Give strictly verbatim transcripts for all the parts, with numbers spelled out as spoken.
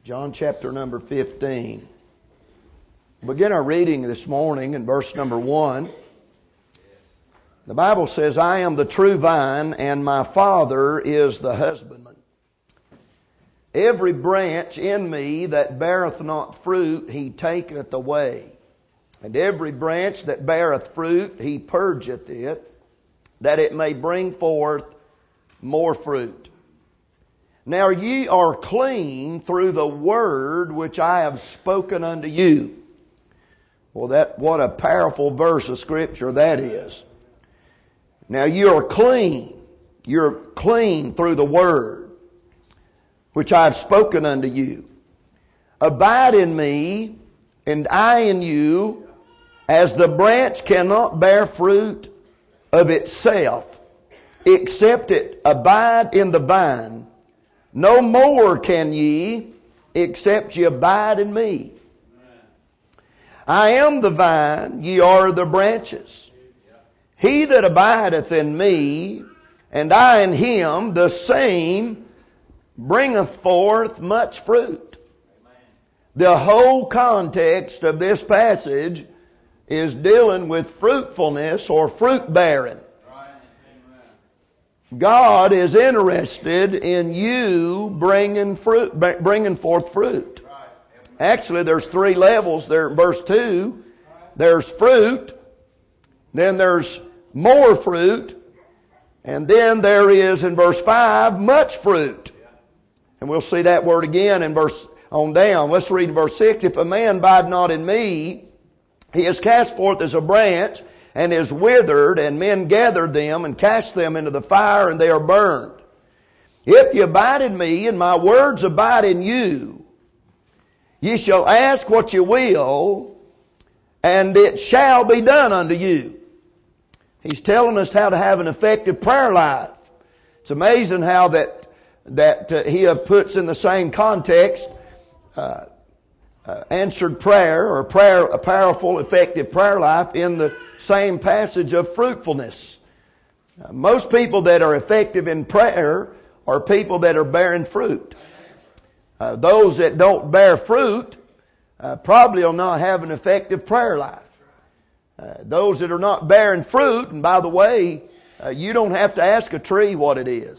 John chapter number fifteen. We'll begin our reading this morning in verse number one. The Bible says, I am the true vine, and my Father is the husbandman. Every branch in me that beareth not fruit, he taketh away. And every branch that beareth fruit, he purgeth it, that it may bring forth more fruit. Now ye are clean through the word which I have spoken unto you. Well, that what a powerful verse of Scripture that is. Now you are clean. You're clean through the word which I have spoken unto you. Abide in me, and I in you, as the branch cannot bear fruit of itself, except it abide in the vine. No more can ye, except ye abide in me. I am the vine, ye are the branches. He that abideth in me, and I in him, the same bringeth forth much fruit. The whole context of this passage is dealing with fruitfulness or fruit bearing. God is interested in you bringing fruit, bringing forth fruit. Actually, there's three levels there in verse two. There's fruit, then there's more fruit, and then there is in verse five much fruit. And we'll see that word again in verse on down. Let's read in verse six. If a man abide not in me, he is cast forth as a branch, and is withered, and men gather them and cast them into the fire, and they are burned. If ye abide in me, and my words abide in you, ye shall ask what ye will, and it shall be done unto you. He's telling us how to have an effective prayer life. It's amazing how that that uh, he puts in the same context uh, uh, answered prayer or prayer, a powerful, effective prayer life in the same passage of fruitfulness. Uh, most people that are effective in prayer are people that are bearing fruit. Uh, those that don't bear fruit uh, probably will not have an effective prayer life. Uh, those that are not bearing fruit, and by the way, uh, you don't have to ask a tree what it is.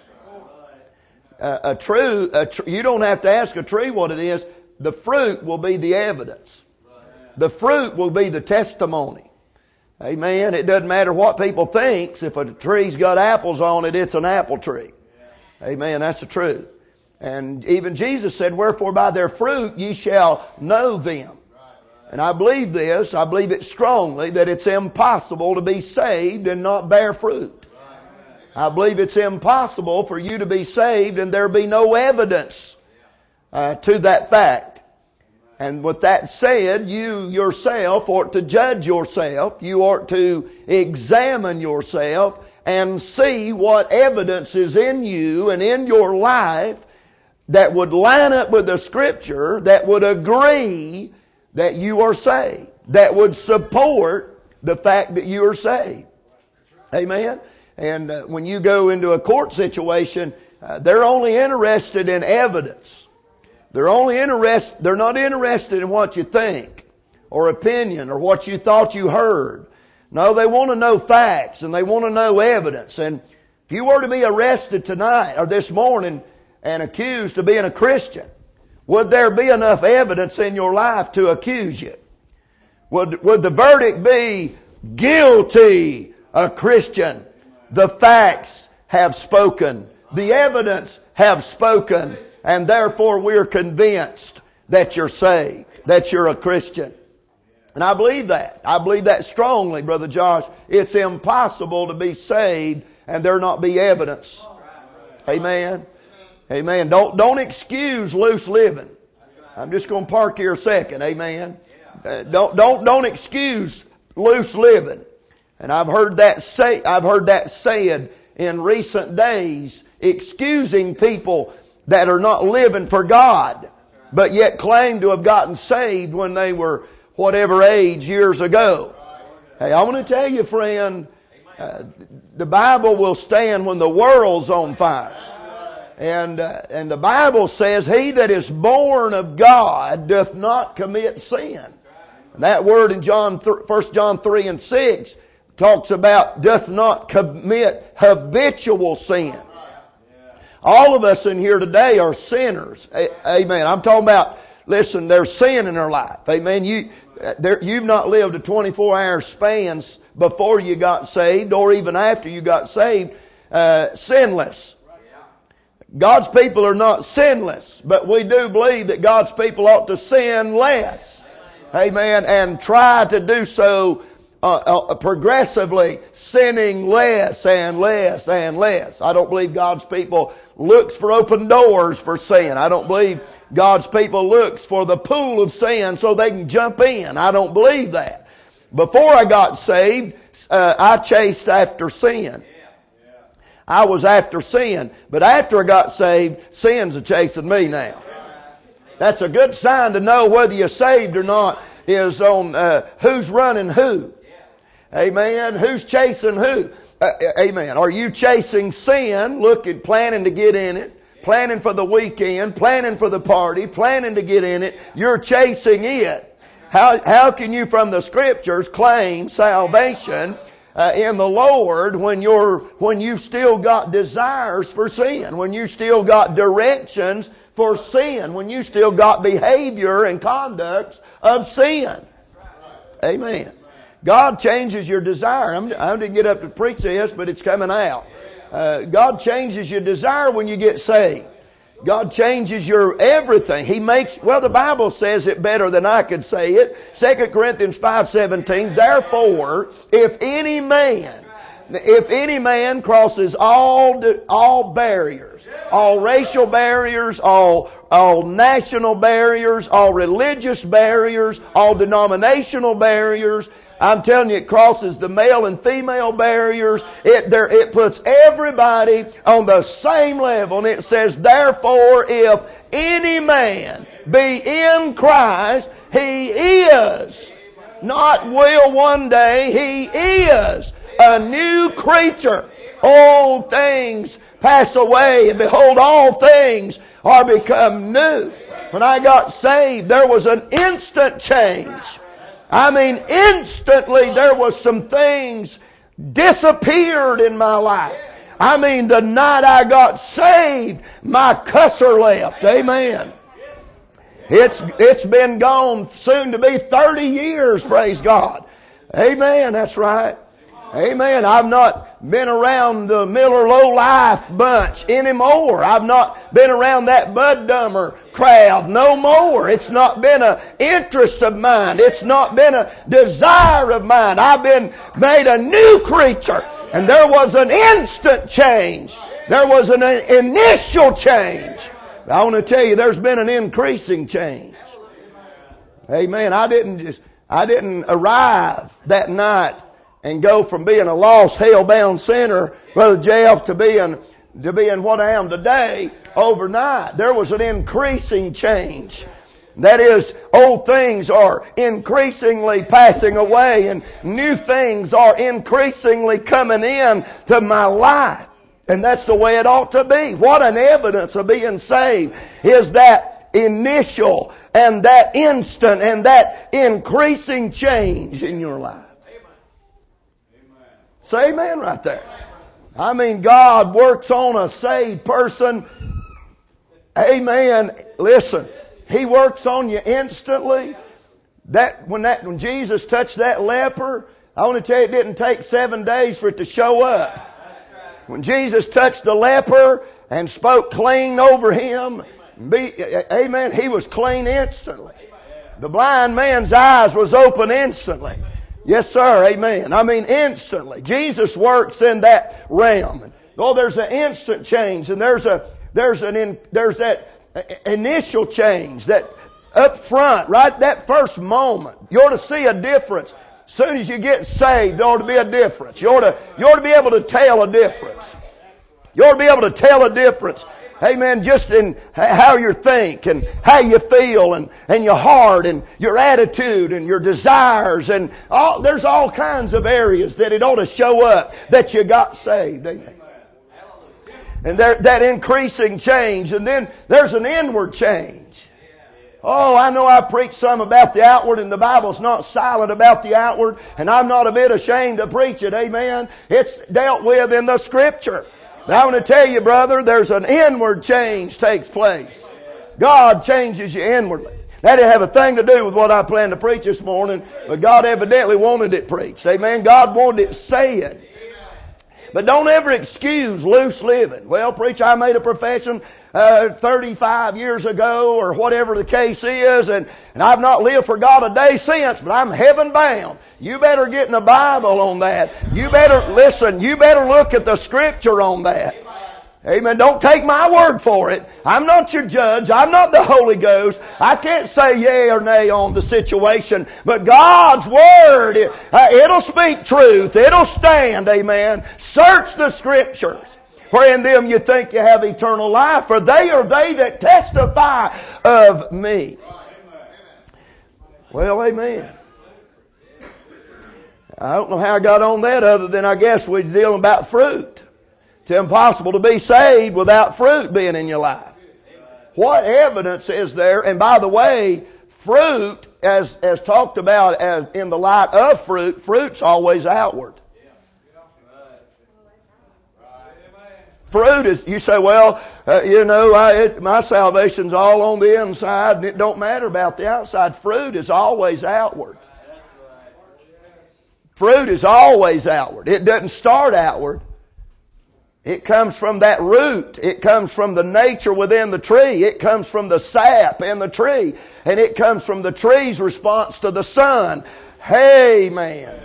Uh, a true, a tr- you don't have to ask a tree what it is. The fruit will be the evidence. The fruit will be the testimony. Amen. It doesn't matter what people think. If a tree's got apples on it, it's an apple tree. Amen. That's the truth. And even Jesus said, wherefore by their fruit ye shall know them. And I believe this, I believe it strongly, that it's impossible to be saved and not bear fruit. I believe it's impossible for you to be saved and there be no evidence uh, to that fact. And with that said, you yourself ought to judge yourself. You ought to examine yourself and see what evidence is in you and in your life that would line up with the Scripture, that would agree that you are saved, that would support the fact that you are saved. Amen? And uh, when you go into a court situation, uh, they're only interested in evidence. They're only interested, they're not interested in what you think or opinion or what you thought you heard. No, they want to know facts and they want to know evidence. And if you were to be arrested tonight or this morning and accused of being a Christian, would there be enough evidence in your life to accuse you? Would, would the verdict be guilty, a Christian? The facts have spoken. The evidence have spoken. And therefore we're convinced that you're saved, that you're a Christian. And I believe that. I believe that strongly, Brother Josh. It's impossible to be saved and there not be evidence. Amen. Amen. Don't, don't excuse loose living. I'm just going to park here a second. Amen. Uh, don't, don't, don't excuse loose living. And I've heard that say, I've heard that said in recent days, excusing people that are not living for God, but yet claim to have gotten saved when they were whatever age years ago. Hey, I want to tell you, friend, uh, the Bible will stand when the world's on fire. And, uh, and the Bible says, he that is born of God doth not commit sin. And that word in John, First John three and six talks about doth not commit habitual sin. All of us in here today are sinners. Amen. I'm talking about, listen, there's sin in our life. Amen. You, there, you've not lived a twenty-four hour span before you got saved or even after you got saved, uh, sinless. God's people are not sinless, but we do believe that God's people ought to sin less. Amen. And try to do so uh, uh, progressively, sinning less and less and less. I don't believe God's people looks for open doors for sin. I don't believe God's people looks for the pool of sin so they can jump in. I don't believe that. Before I got saved, uh, I chased after sin. I was after sin. But after I got saved, sin's a chasing me now. That's a good sign to know whether you're saved or not is on uh, who's running who. Amen. Who's chasing who? Uh, amen. Are you chasing sin, looking, planning to get in it, planning for the weekend, planning for the party, planning to get in it? You're chasing it. How, how can you from the Scriptures claim salvation Uh, in the Lord when you're, when you've still got desires for sin, when you still got directions for sin, when you still got behavior and conducts of sin? Amen. God changes your desire. I'm, I didn't get up to preach this, but it's coming out. Uh, God changes your desire when you get saved. God changes your everything. He makes, well, the Bible says it better than I could say it. Second Corinthians five seventeen, therefore, if any man, if any man crosses all, all barriers, all racial barriers, all, all national barriers, all religious barriers, all denominational barriers, I'm telling you, it crosses the male and female barriers. It there it puts everybody on the same level. And it says, therefore, if any man be in Christ, he is, not will one day, he is a new creature. Old things pass away, and behold, all things are become new. When I got saved, there was an instant change. I mean, instantly there was some things disappeared in my life. I mean, the night I got saved, my cusser left. Amen. It's, it's been gone soon to be thirty years, praise God. Amen, that's right. Amen. I've not been around the Miller Low Life bunch anymore. I've not been around that Bud Dummer crowd no more. It's not been an interest of mine. It's not been a desire of mine. I've been made a new creature. And there was an instant change. There was an initial change. I want to tell you, there's been an increasing change. Amen. I didn't just, I didn't arrive that night and go from being a lost, hell-bound sinner, Brother Jeff, to being, to being what I am today overnight. There was an increasing change. That is, old things are increasingly passing away and new things are increasingly coming in to my life. And that's the way it ought to be. What an evidence of being saved is that initial and that instant and that increasing change in your life. Say amen right there. I mean, God works on a saved person. Amen. Listen, He works on you instantly. That when that when Jesus touched that leper, I want to tell you, it didn't take seven days for it to show up. When Jesus touched the leper and spoke clean over him, be, amen, he was clean instantly. The blind man's eyes was open instantly. Yes, sir. Amen. I mean, instantly. Jesus works in that realm. Oh, there's an instant change, and there's a there's an in, there's that initial change that up front, right? That first moment, you ought to see a difference. As soon as you get saved, there ought to be a difference. You ought to you ought to be able to tell a difference. You ought to be able to tell a difference. Amen. Just in how you think and how you feel and, and your heart and your attitude and your desires and all, there's all kinds of areas that it ought to show up that you got saved. Amen. And there, that increasing change. And then there's an inward change. Oh, I know I preached some about the outward, and the Bible's not silent about the outward, and I'm not a bit ashamed to preach it, amen. It's dealt with in the Scripture. But I want to tell you, brother, there's an inward change takes place. God changes you inwardly. That didn't have a thing to do with what I planned to preach this morning, but God evidently wanted it preached, amen. God wanted it said. But don't ever excuse loose living. Well, preacher, I made a profession uh, thirty-five years ago, or whatever the case is, and, and I've not lived for God a day since, but I'm heaven bound. You better get in the Bible on that. You better, listen, you better look at the Scripture on that. Amen. Don't take my word for it. I'm not your judge. I'm not the Holy Ghost. I can't say yea or nay on the situation. But God's Word, it, uh, it'll speak truth. It'll stand. Amen. Search the Scriptures. For in them you think you have eternal life. For they are they that testify of me. Well, amen. I don't know how I got on that other than I guess we're dealing about fruit. It's impossible to be saved without fruit being in your life. What evidence is there? And by the way, fruit, as as talked about as in the light of fruit, fruit's always outward. Fruit is, you say, well, uh, you know, I, it, my salvation's all on the inside and it don't matter about the outside. Fruit is always outward. Fruit is always outward. It doesn't start outward. It comes from that root. It comes from the nature within the tree. It comes from the sap in the tree. And it comes from the tree's response to the sun. Amen.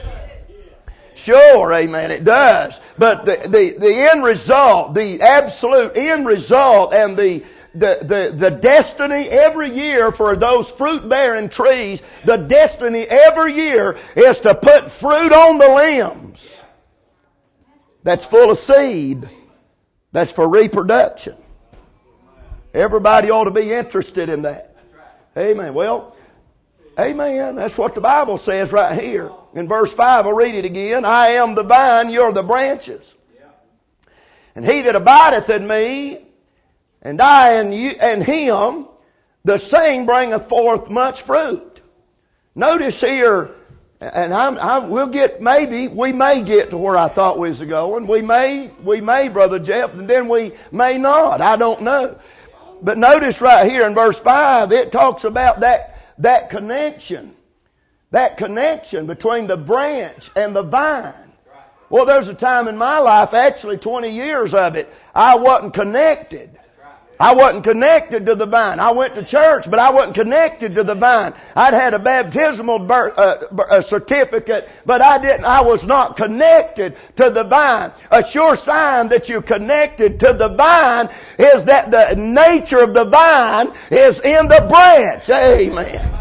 Sure, amen, it does. But the, the, the end result, the absolute end result and the, the, the, the destiny every year for those fruit-bearing trees, the destiny every year is to put fruit on the limbs. That's full of seed. That's for reproduction. Everybody ought to be interested in that. Amen. Well, amen. That's what the Bible says right here. In verse five, I'll read it again. I am the vine, you're the branches. And he that abideth in me, and I in you, and him, the same bringeth forth much fruit. Notice here, and I'm, I, we'll get, maybe, we may get to where I thought we was going. We may, we may, Brother Jeff, and then we may not. I don't know. But notice right here in verse five, it talks about that, that connection. That connection between the branch and the vine. Well, there's a time in my life, actually twenty years of it, I wasn't connected. I wasn't connected to the vine. I went to church, but I wasn't connected to the vine. I'd had a baptismal birth, uh, certificate, but I didn't. I was not connected to the vine. A sure sign that you're connected to the vine is that the nature of the vine is in the branch. Amen.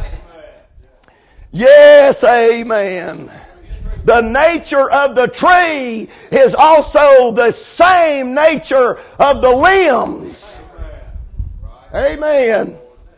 Yes, amen. The nature of the tree is also the same nature of the limbs. Amen.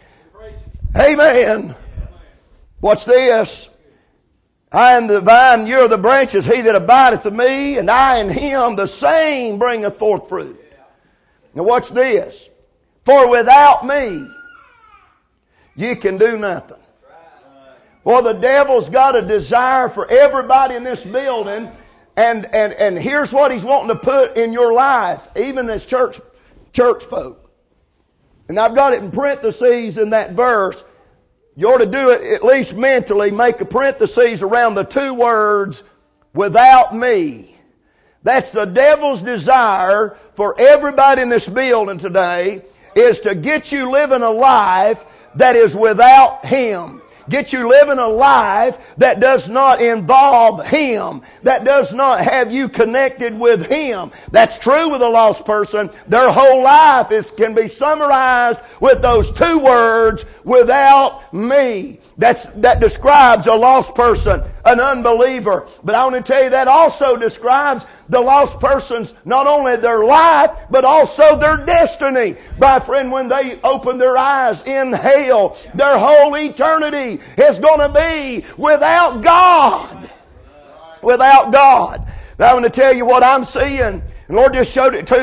Amen. Watch this. I am the vine, you are the branches. He that abideth in me, and I in him, the same bringeth forth fruit. Now watch this. For without me, you can do nothing. Well, the devil's got a desire for everybody in this building, and, and, and here's what he's wanting to put in your life, even as church, church folk. And I've got it in parentheses in that verse. You ought to do it at least mentally. Make a parentheses around the two words, without me. That's the devil's desire for everybody in this building today, is to get you living a life that is without him. Get you living a life that does not involve him, that does not have you connected with him. That's true with a lost person. Their whole life is, can be summarized with those two words, without me. That's, that describes a lost person, an unbeliever. But I want to tell you that also describes the lost person's not only their life, but also their destiny. My friend, when they open their eyes in hell, their whole eternity is going to be without God. Without God. Now I want to tell you what I'm seeing. And the Lord just showed it to me.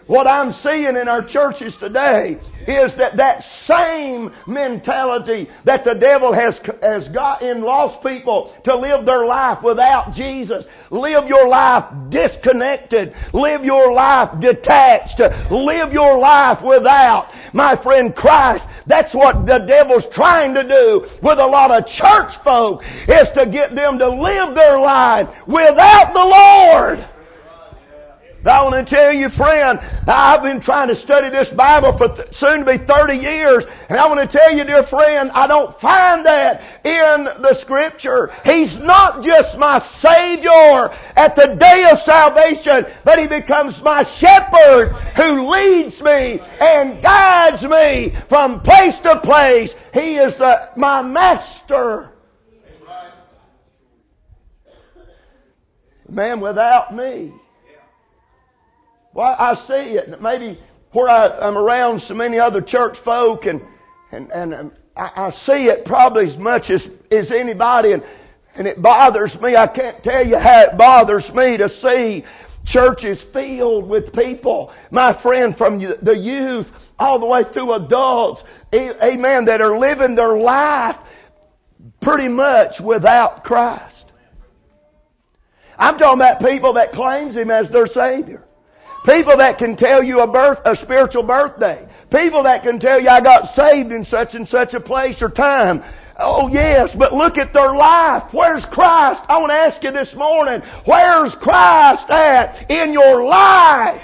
What I'm seeing in our churches today is that that same mentality that the devil has, has got in lost people to live their life without Jesus. Live your life disconnected. Live your life detached. Live your life without, my friend, Christ. That's what the devil's trying to do with a lot of church folk, is to get them to live their life without the Lord. I want to tell you, friend, I've been trying to study this Bible for th- soon to be thirty years, and I want to tell you, dear friend, I don't find that in the Scripture. He's not just my Savior at the day of salvation, but He becomes my shepherd who leads me and guides me from place to place. He is the, my master. Man, without me. Well, I see it. Maybe where I, I'm around so many other church folk, and and and um, I, I see it probably as much as, as anybody, and and it bothers me. I can't tell you how it bothers me to see churches filled with people, my friend, from the youth all the way through adults, amen, that are living their life pretty much without Christ. I'm talking about people that claims Him as their Savior. People that can tell you a birth, a spiritual birthday. People that can tell you I got saved in such and such a place or time. Oh yes, but look at their life. Where's Christ? I want to ask you this morning, where's Christ at in your life?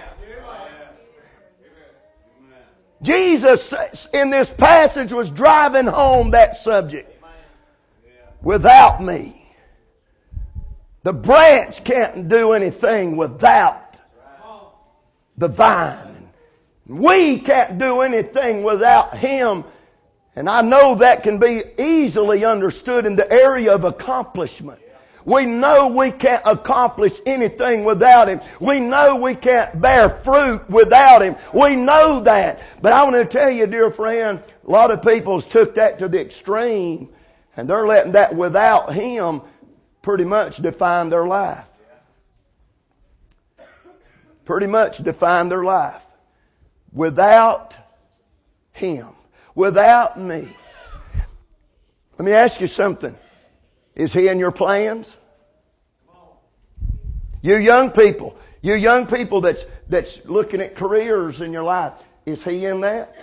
Jesus in this passage was driving home that subject. Without me. The branch can't do anything without the vine. We can't do anything without Him. And I know that can be easily understood in the area of accomplishment. We know we can't accomplish anything without Him. We know we can't bear fruit without Him. We know that. But I want to tell you, dear friend, a lot of people took that to the extreme, and they're letting that without Him pretty much define their life. Pretty much define their life. Without Him. Without me. Let me ask you something. Is He in your plans? You young people. You young people that's, that's looking at careers in your life. Is He in that?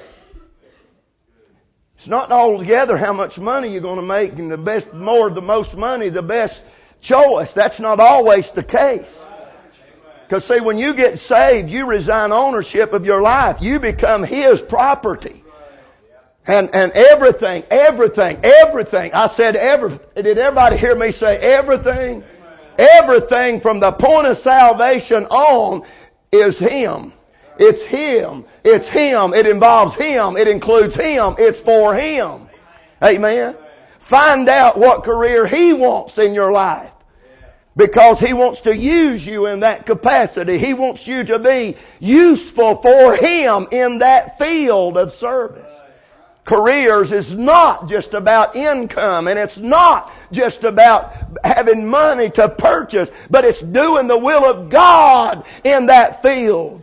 It's not altogether how much money you're going to make, and the best, more, the most money, the best choice. That's not always the case. Because see, when you get saved, you resign ownership of your life. You become His property. And and everything, everything, everything. I said every. Did everybody hear me say everything? Everything from the point of salvation on is Him. It's Him. It's Him. It involves Him. It includes Him. It's for Him. Amen. Find out what career He wants in your life. Because He wants to use you in that capacity. He wants you to be useful for Him in that field of service. Careers is not just about income, and it's not just about having money to purchase, but it's doing the will of God in that field.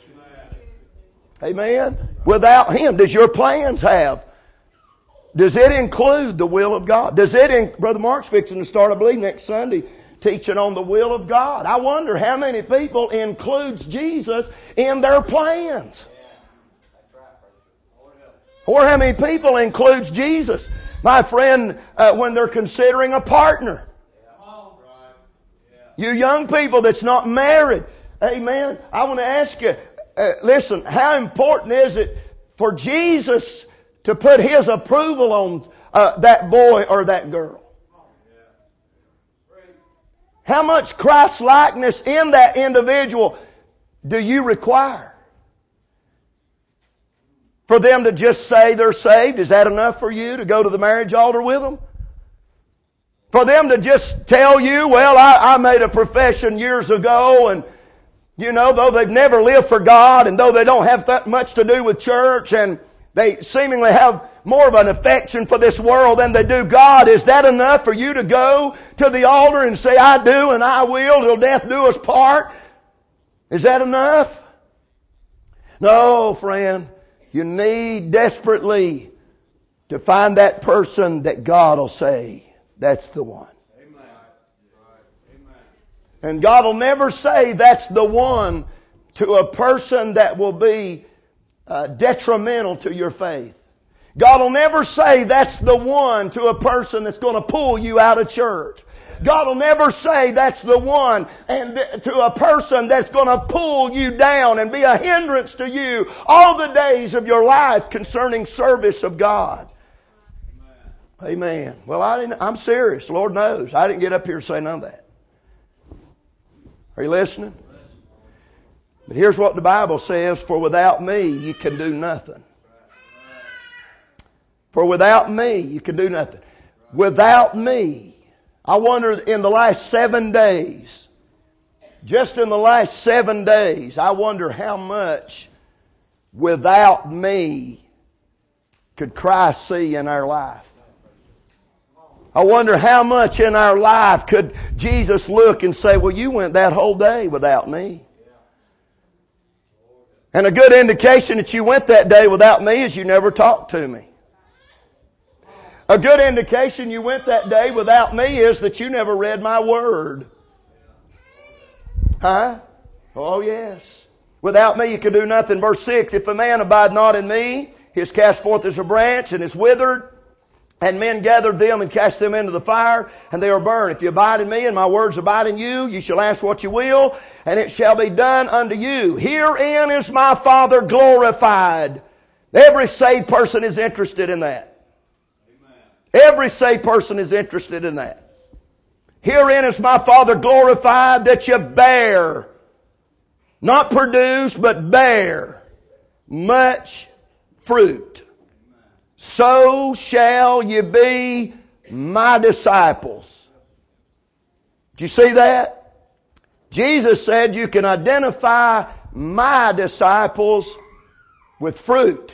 Amen? Without Him, does your plans have? Does it include the will of God? Does it, in, Brother Mark's fixing to start, I believe, next Sunday, teaching on the will of God. I wonder how many people includes Jesus in their plans. Or how many people includes Jesus, my friend, uh, when they're considering a partner. You young people that's not married, amen, I want to ask you, uh, listen, how important is it for Jesus to put His approval on uh, that boy or that girl? How much Christ-likeness in that individual do you require? For them to just say they're saved, is that enough for you to go to the marriage altar with them? For them to just tell you, well, I, I made a profession years ago, and, you know, though they've never lived for God, and though they don't have that much to do with church, and they seemingly have more of an affection for this world than they do God, is that enough for you to go to the altar and say, I do and I will till death do us part? Is that enough? No, friend. You need desperately to find that person that God will say, that's the one. Amen. And God will never say that's the one to a person that will be uh, detrimental to your faith. God will never say that's the one to a person that's going to pull you out of church. God will never say that's the one and to a person that's going to pull you down and be a hindrance to you all the days of your life concerning service of God. Amen. Amen. Well, I didn't, I'm serious. Lord knows. I didn't get up here to say none of that. Are you listening? But here's what the Bible says, for without me you can do nothing. For without me you can do nothing. Without me. I wonder in the last seven days, just in the last seven days, I wonder how much without me could Christ see in our life. I wonder how much in our life could Jesus look and say, well, you went that whole day without me. And a good indication that you went that day without me is you never talked to me. A good indication you went that day without me is that you never read my word. Huh? Oh, yes. Without me you can do nothing. Verse six, if a man abide not in me, he is cast forth as a branch and is withered. And men gathered them and cast them into the fire, and they are burned. If you abide in me and my words abide in you, you shall ask what you will, and it shall be done unto you. Herein is my Father glorified. Every saved person is interested in that. Every saved person is interested in that. Herein is my Father glorified, that you bear, not produce, but bear much fruit. So shall you be my disciples. Do you see that? Jesus said you can identify my disciples with fruit.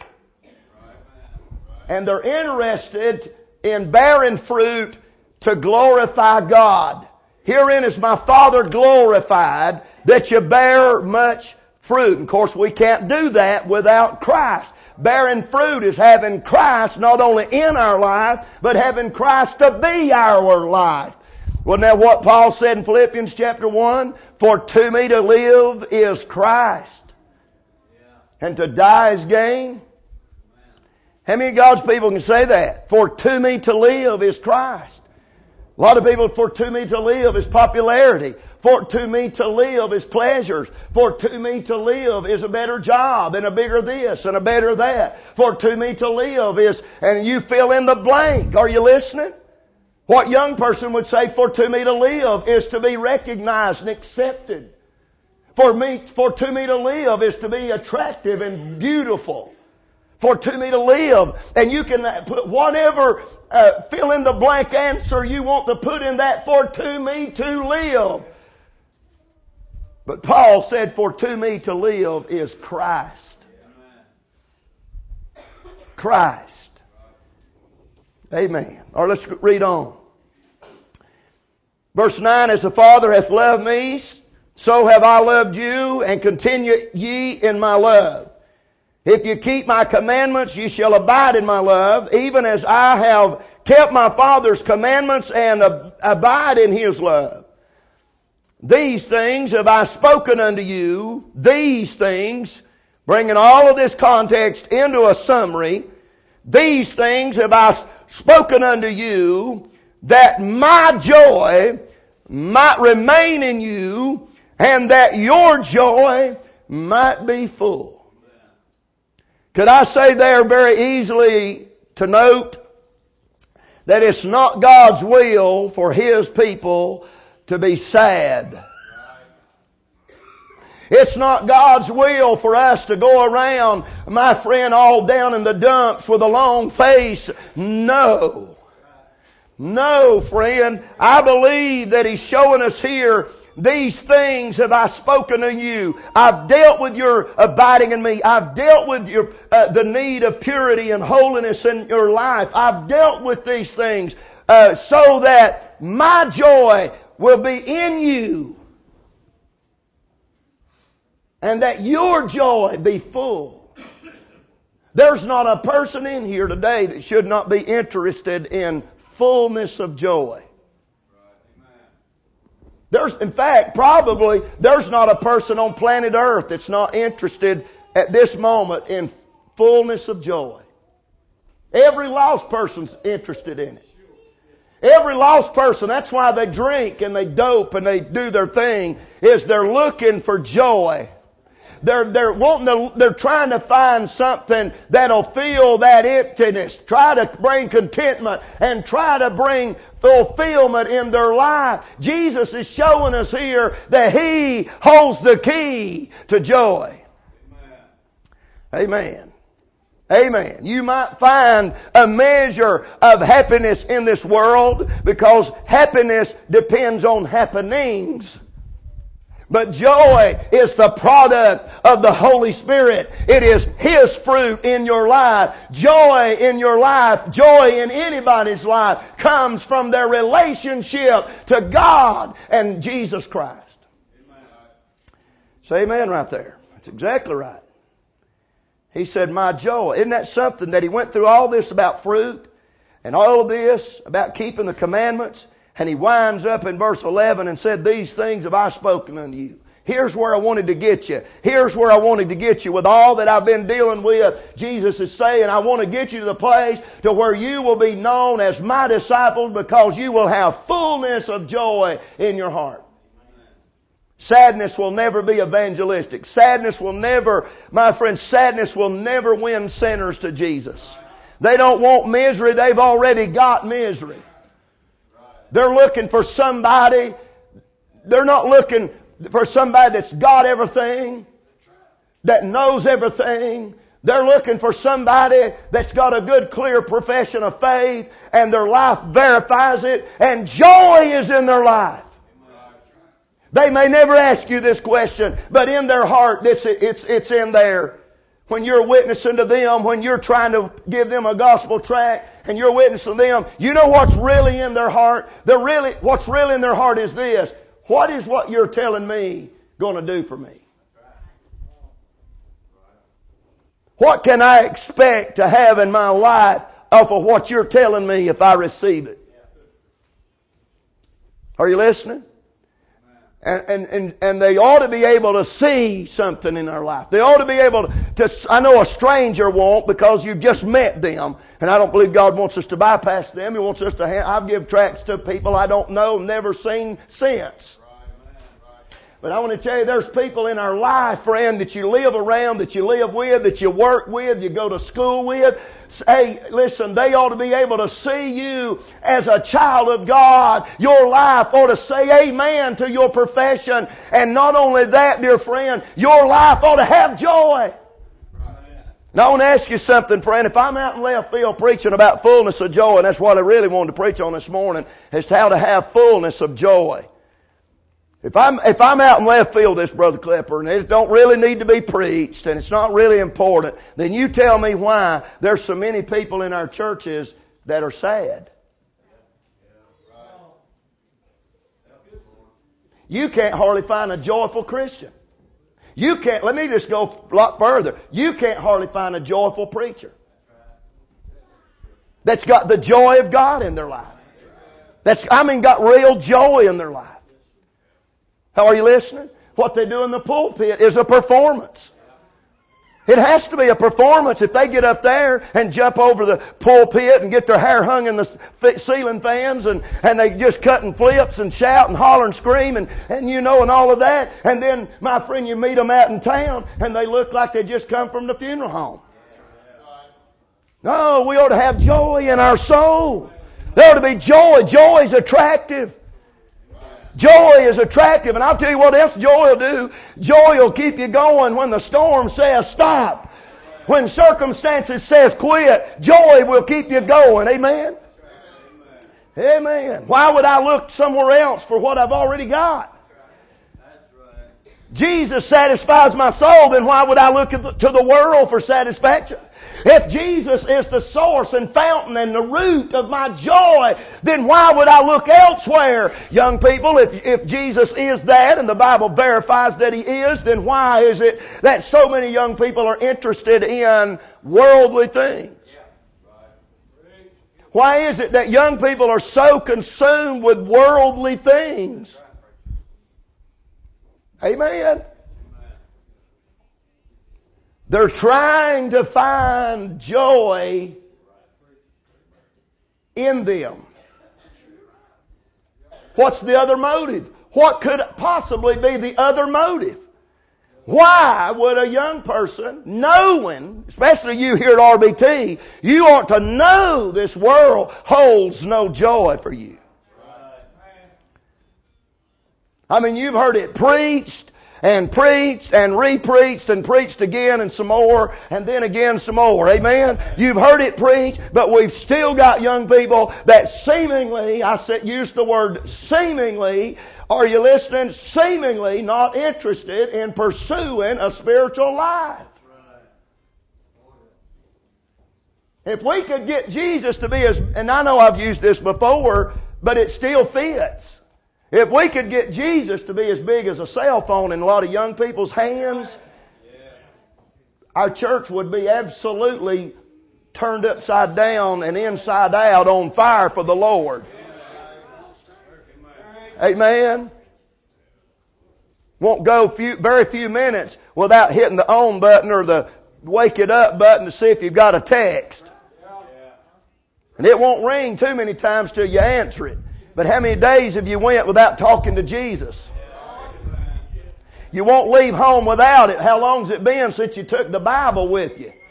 And they're interested in bearing fruit to glorify God. Herein is my Father glorified, that you bear much fruit. And of course, we can't do that without Christ. Bearing fruit is having Christ not only in our life, but having Christ to be our life. Wasn't that what Paul said in Philippians chapter one? For to me to live is Christ, and to die is gain. How many of God's people can say that? For to me to live is Christ. A lot of people, for to me to live is popularity. For to me to live is pleasures. For to me to live is a better job and a bigger this and a better that. For to me to live is, and you fill in the blank. Are you listening? What young person would say, for to me to live is to be recognized and accepted. For me, for to me to live is to be attractive and beautiful. For to me to live, and you can put whatever uh, fill in the blank answer you want to put in that, for to me to live. But Paul said, for to me to live is Christ. Christ. Amen. Or let's read on. Verse nine, as the Father hath loved me, so have I loved you, and continue ye in my love. If you keep my commandments, you shall abide in my love, even as I have kept my Father's commandments and ab- abide in His love. These things have I spoken unto you, these things, bringing all of this context into a summary, these things have I spoken unto you, that my joy might remain in you, and that your joy might be full. Could I say there very easily to note that it's not God's will for His people to be sad. It's not God's will for us to go around, my friend, all down in the dumps with a long face. No. No, friend. I believe that He's showing us here, these things have I spoken to you. I've dealt with your abiding in me. I've dealt with your uh, the need of purity and holiness in your life. I've dealt with these things uh, so that my joy will be in you. and that your joy be full. There's not a person in here today that should not be interested in fullness of joy. There's, in fact, probably there's not a person on planet Earth that's not interested at this moment in fullness of joy. Every lost person's interested in it. Every lost person, that's why they drink and they dope and they do their thing, is they're looking for joy. They're, they're wanting to, they're trying to find something that'll fill that emptiness. Try to bring contentment and try to bring fulfillment in their life. Jesus is showing us here that He holds the key to joy. Amen. Amen. You might find a measure of happiness in this world because happiness depends on happenings. But joy is the product of the Holy Spirit. It is His fruit in your life. Joy in your life, joy in anybody's life comes from their relationship to God and Jesus Christ. Amen. Say amen right there. That's exactly right. He said, my joy. Isn't that something that He went through all this about fruit and all of this about keeping the commandments? And He winds up in verse eleven and said, these things have I spoken unto you. Here's where I wanted to get you. Here's where I wanted to get you with all that I've been dealing with. Jesus is saying, I want to get you to the place to where you will be known as my disciples because you will have fullness of joy in your heart. Sadness will never be evangelistic. Sadness will never, my friend, sadness will never win sinners to Jesus. They don't want misery. They've already got misery. They're looking for somebody. They're not looking for somebody that's got everything, that knows everything. They're looking for somebody that's got a good, clear profession of faith, and their life verifies it, and joy is in their life. They may never ask you this question, but in their heart, it's, it's, it's in there. When you're witnessing to them, when you're trying to give them a gospel tract, and you're witnessing to them, you know what's really in their heart? They're really, what's really in their heart is this. What is what you're telling me going to do for me? What can I expect to have in my life off of what you're telling me if I receive it? Are you listening? And, and, and, and they ought to be able to see something in their life. They ought to be able to, to, I know a stranger won't because you've just met them. And I don't believe God wants us to bypass them. He wants us to, have, I've given tracts to people I don't know, never seen since. But I want to tell you, there's people in our life, friend, that you live around, that you live with, that you work with, you go to school with. Hey, listen, they ought to be able to see you as a child of God. Your life ought to say amen to your profession. And not only that, dear friend, your life ought to have joy. Now I want to ask you something, friend. If I'm out in left field preaching about fullness of joy, and that's what I really wanted to preach on this morning, is how to have fullness of joy. If I'm, if I'm out in left field, this, Brother Clipper, and it don't really need to be preached, and it's not really important, then you tell me why there's so many people in our churches that are sad. You can't hardly find a joyful Christian. You can't, let me just go a lot further. You can't hardly find a joyful preacher that's got the joy of God in their life. That's, I mean, got real joy in their life. How are you listening? What they do in the pulpit is a performance. It has to be a performance. If they get up there and jump over the pulpit and get their hair hung in the ceiling fans and, and they just cutting flips and shout and holler and scream and, and you know and all of that. And then, my friend, you meet them out in town and they look like they just come from the funeral home. No, we ought to have joy in our soul. There ought to be joy. Joy is attractive. Joy is attractive, and I'll tell you what else joy will do. Joy will keep you going when the storm says stop. When circumstances says quit, joy will keep you going. Amen? Amen. Why would I look somewhere else for what I've already got? Jesus satisfies my soul, then why would I look at the, to the world for satisfaction? If Jesus is the source and fountain and the root of my joy, then why would I look elsewhere? Young people, if, if Jesus is that and the Bible verifies that He is, then why is it that so many young people are interested in worldly things? Why is it that young people are so consumed with worldly things? Amen. They're trying to find joy in them. What's the other motive? What could possibly be the other motive? Why would a young person, knowing, especially you here at R B T, you ought to know this world holds no joy for you. I mean, you've heard it preached and preached and re-preached and preached again and some more and then again some more. Amen? You've heard it preached, but we've still got young people that seemingly, I said, use the word seemingly, are you listening? Seemingly not interested in pursuing a spiritual life. If we could get Jesus to be as, and I know I've used this before, but it still fits. If we could get Jesus to be as big as a cell phone in a lot of young people's hands, our church would be absolutely turned upside down and inside out on fire for the Lord. Amen. Won't go few, very few minutes without hitting the on button or the wake it up button to see if you've got a text. And it won't ring too many times till you answer it. But how many days have you went without talking to Jesus? You won't leave home without it. How long's it been since you took the Bible with you?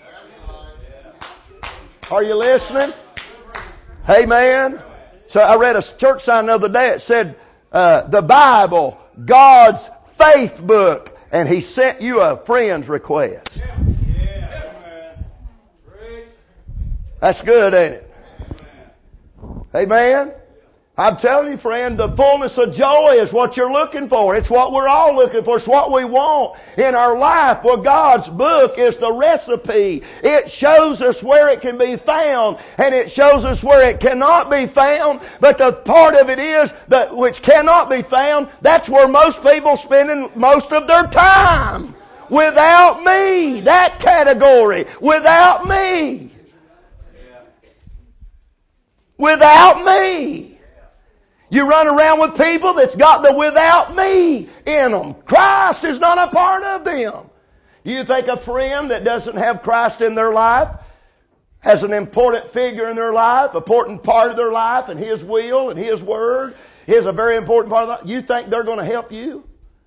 Are you listening? Amen. So I read a church sign the other day. It said, uh, the Bible, God's faith book. And He sent you a friend's request. That's good, ain't it? Amen. I'm telling you, friend, the fullness of joy is what you're looking for. It's what we're all looking for. It's what we want in our life. Well, God's book is the recipe. It shows us where it can be found, and it shows us where it cannot be found. But the part of it is that which cannot be found, that's where most people spending most of their time. Without me, that category. Without me. Without me. You run around with people that's got the without me in them. Christ is not a part of them. Do you think a friend that doesn't have Christ in their life has an important figure in their life, important part of their life, and His will and His word is a very important part of life? You think they're going to help you?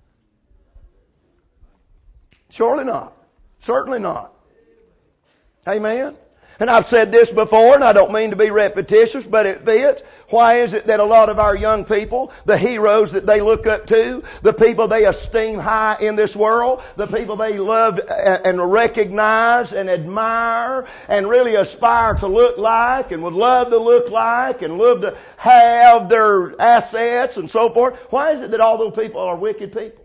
Surely not. Certainly not. Amen? And I've said this before, and I don't mean to be repetitious, but it fits. Why is it that a lot of our young people, the heroes that they look up to, the people they esteem high in this world, the people they love and recognize and admire and really aspire to look like and would love to look like and love to have their assets and so forth, why is it that all those people are wicked people?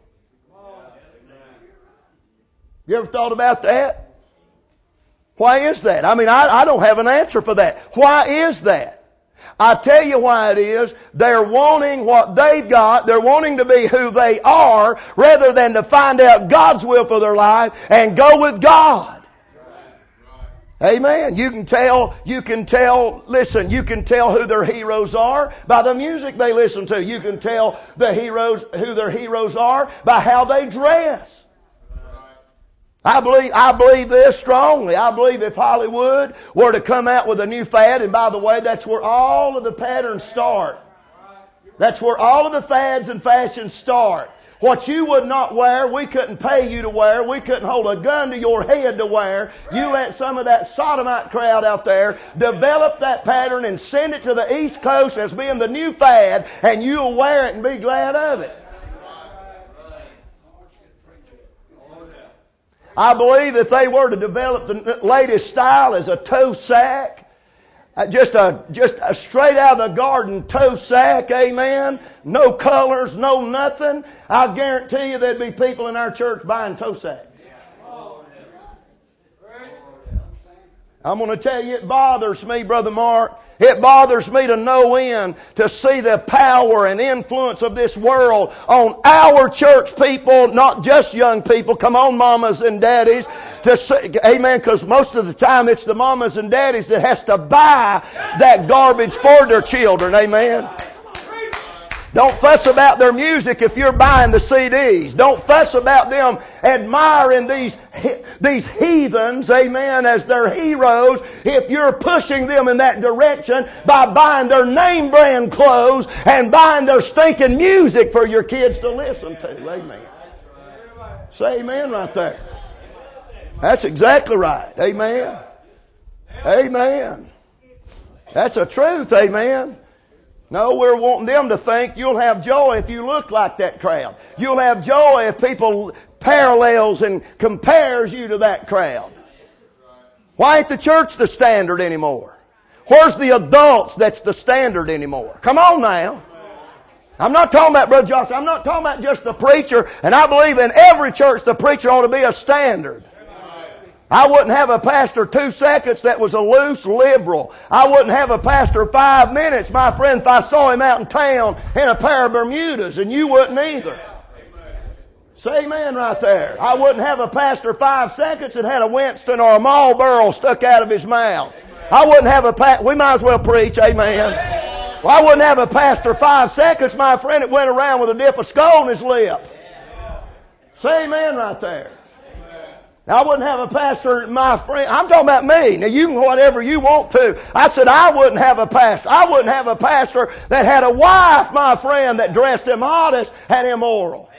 You ever thought about that? Why is that? I mean, I, I don't have an answer for that. Why is that? I tell you why it is. They're wanting what they've got. They're wanting to be who they are rather than to find out God's will for their life and go with God. Amen. You can tell, you can tell, listen, you can tell who their heroes are by the music they listen to. You can tell the heroes, who their heroes are by how they dress. I believe, I believe this strongly. I believe if Hollywood were to come out with a new fad, and by the way, that's where all of the patterns start. That's where all of the fads and fashions start. What you would not wear, we couldn't pay you to wear. We couldn't hold a gun to your head to wear. You let some of that sodomite crowd out there develop that pattern and send it to the East Coast as being the new fad, and you'll wear it and be glad of it. I believe if they were to develop the latest style as a toe sack Just a, just a straight out of the garden toe sack, amen. No colors, no nothing. I guarantee you there'd be people in our church buying toe sacks. I'm going to tell you, it bothers me, Brother Mark. It bothers me to no end to see the power and influence of this world on our church people, not just young people. Come on, mamas and daddies. To see, amen, because most of the time it's the mamas and daddies that has to buy that garbage for their children. Amen. Don't fuss about their music if you're buying the C Ds. Don't fuss about them admiring these, these heathens, amen, as their heroes if you're pushing them in that direction by buying their name brand clothes and buying their stinking music for your kids to listen to. Amen. Say amen right there. That's exactly right. Amen. Amen. That's a truth. Amen. No, we're wanting them to think you'll have joy if you look like that crowd. You'll have joy if people parallels and compares you to that crowd. Why ain't the church the standard anymore? Where's the adults that's the standard anymore? Come on now. I'm not talking about, Brother Josh, I'm not talking about just the preacher, and I believe in every church the preacher ought to be a standard. I wouldn't have a pastor two seconds that was a loose liberal. I wouldn't have a pastor five minutes, my friend, if I saw him out in town in a pair of Bermudas, and you wouldn't either. Say amen right there. I wouldn't have a pastor five seconds that had a Winston or a Marlboro stuck out of his mouth. I wouldn't have a pastor, we might as well preach, amen. Well, I wouldn't have a pastor five seconds, my friend, that went around with a dip of skull in his lip. Say amen right there. I wouldn't have a pastor, my friend. I'm talking about me. Now you can whatever you want to. I said I wouldn't have a pastor. I wouldn't have a pastor that had a wife, my friend, that dressed immodest and immoral.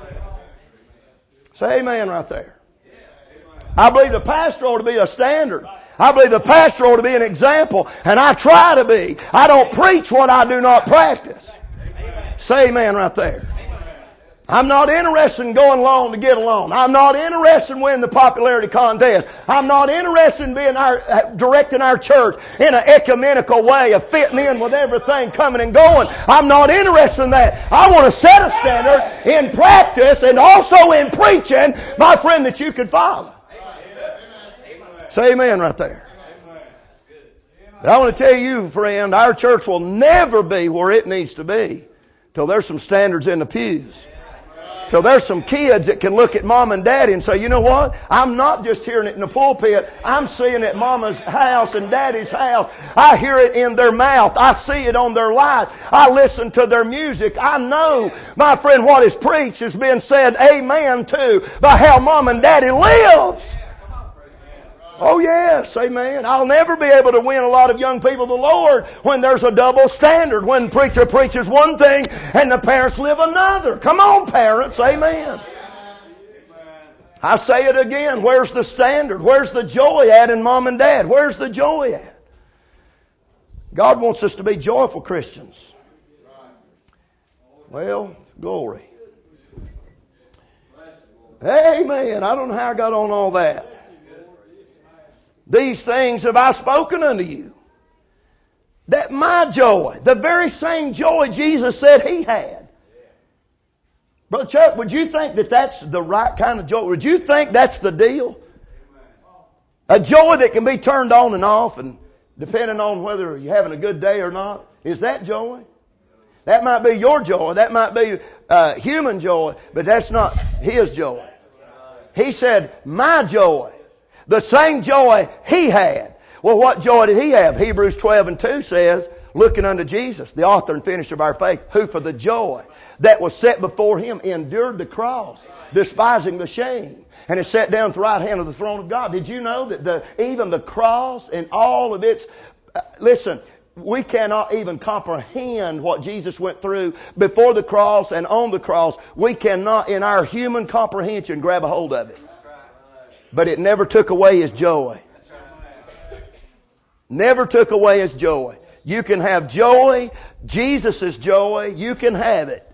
Say amen right there. I believe the pastor ought to be a standard. I believe the pastor ought to be an example. And I try to be. I don't preach what I do not practice. Say amen right there. I'm not interested in going along to get along. I'm not interested in winning the popularity contest. I'm not interested in being our, directing our church in an ecumenical way of fitting in with everything coming and going. I'm not interested in that. I want to set a standard in practice and also in preaching, my friend, that you can follow. Say amen right there. But I want to tell you, friend, our church will never be where it needs to be till there's some standards in the pews. So there's some kids that can look at mom and daddy and say, you know what? I'm not just hearing it in the pulpit. I'm seeing it at mama's house and daddy's house. I hear it in their mouth. I see it on their life. I listen to their music. I know, my friend, what is preached is being said amen to by how mom and daddy lives. Oh yes, amen. I'll never be able to win a lot of young people to the Lord when there's a double standard. When the preacher preaches one thing and the parents live another. Come on, parents, amen. I say it again. Where's the standard? Where's the joy at in mom and dad? Where's the joy at? God wants us to be joyful Christians. Well, glory. Amen. I don't know how I got on all that. These things have I spoken unto you, that my joy, the very same joy Jesus said He had. Brother Chuck, would you think that that's the right kind of joy? Would you think that's the deal? A joy that can be turned on and off, and depending on whether you're having a good day or not. Is that joy? That might be your joy. That might be uh, human joy, but that's not His joy. He said, my joy. The same joy He had. Well, what joy did He have? Hebrews twelve and two says, looking unto Jesus, the author and finisher of our faith, who for the joy that was set before Him endured the cross, despising the shame, and is set down at the right hand of the throne of God. Did you know that the even the cross and all of its... Uh, listen, we cannot even comprehend what Jesus went through before the cross and on the cross. We cannot, in our human comprehension, grab a hold of it. But it never took away His joy. Never took away His joy. You can have joy, Jesus' joy, you can have it.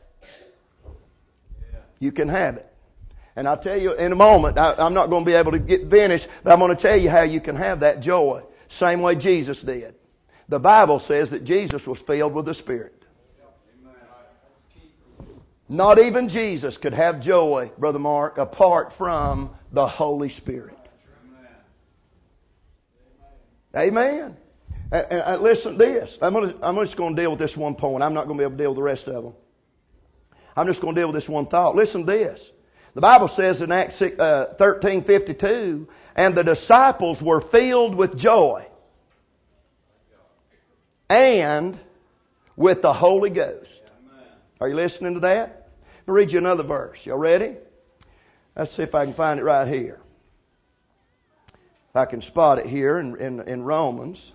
You can have it. And I'll tell you in a moment, I, I'm not going to be able to get finished, but I'm going to tell you how you can have that joy. Same way Jesus did. The Bible says that Jesus was filled with the Spirit. Not even Jesus could have joy, Brother Mark, apart from the Holy Spirit. Amen. And, and, and listen to this. I'm, gonna, I'm just going to deal with this one point. I'm not going to be able to deal with the rest of them. I'm just going to deal with this one thought. Listen to this. The Bible says in Acts thirteen fifty-two, and the disciples were filled with joy and with the Holy Ghost. Are you listening to that? I'll read you another verse. Y'all ready? Let's see if I can find it right here. If I can spot it here in, in, in Romans.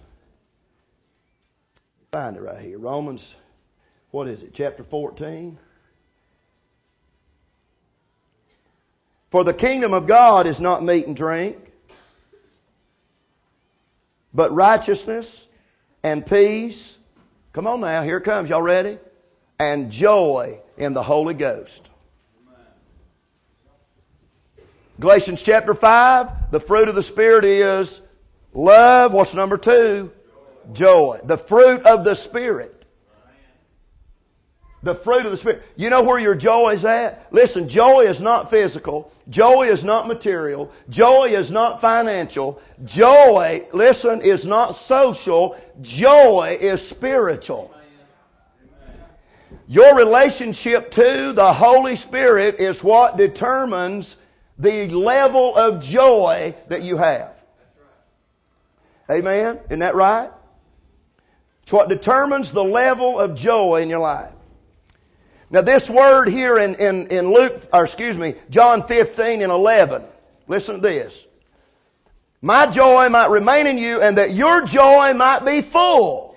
Find it right here. Romans, what is it? Chapter fourteen. For the kingdom of God is not meat and drink, but righteousness and peace. Come on now, here it comes. Y'all ready? And joy in the Holy Ghost. Galatians chapter five, the fruit of the Spirit is love. What's number two? Joy. The fruit of the Spirit. The fruit of the Spirit. You know where your joy is at? Listen, joy is not physical. Joy is not material. Joy is not financial. Joy, listen, is not social. Joy is spiritual. Your relationship to the Holy Spirit is what determines the level of joy that you have. Amen? Isn't that right? It's what determines the level of joy in your life. Now this word here in, in, in Luke, or excuse me, John fifteen and eleven. Listen to this. My joy might remain in you and that your joy might be full.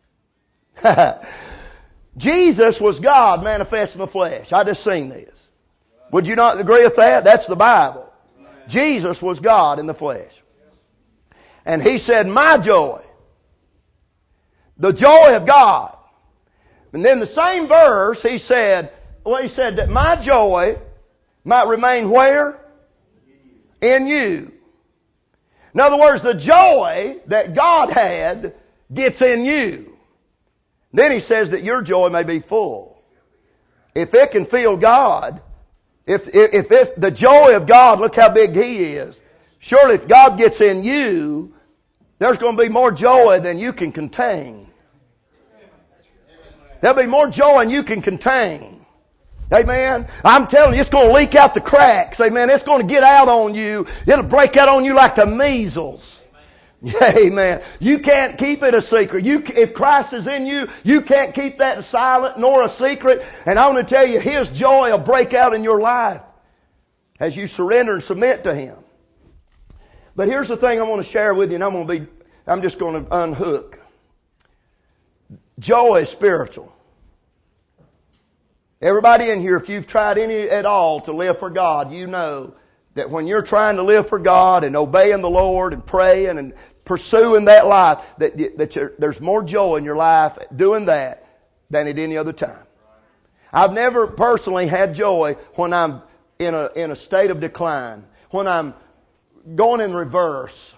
Jesus was God manifest in the flesh. I just seen this. Would you not agree with that? That's the Bible. Jesus was God in the flesh. And He said, my joy, the joy of God. And then the same verse, He said, well, He said that my joy might remain where? In you. In other words, the joy that God had gets in you. Then He says that your joy may be full. If it can feel God, if, if, if it, the joy of God, look how big He is. Surely if God gets in you, there's going to be more joy than you can contain. There'll be more joy than you can contain. Amen. I'm telling you, it's going to leak out the cracks. Amen. It's going to get out on you. It'll break out on you like the measles. Amen. You can't keep it a secret. You, if Christ is in you, you can't keep that silent nor a secret. And I want to tell you, His joy will break out in your life as you surrender and submit to Him. But here's the thing I want to share with you, and I'm going to be, I'm just going to unhook. Joy is spiritual. Everybody in here, if you've tried any at all to live for God, you know that when you're trying to live for God and obeying the Lord and praying and pursuing that life, that, that there's more joy in your life doing that than at any other time. I've never personally had joy when I'm in a, in a state of decline, when I'm going in reverse.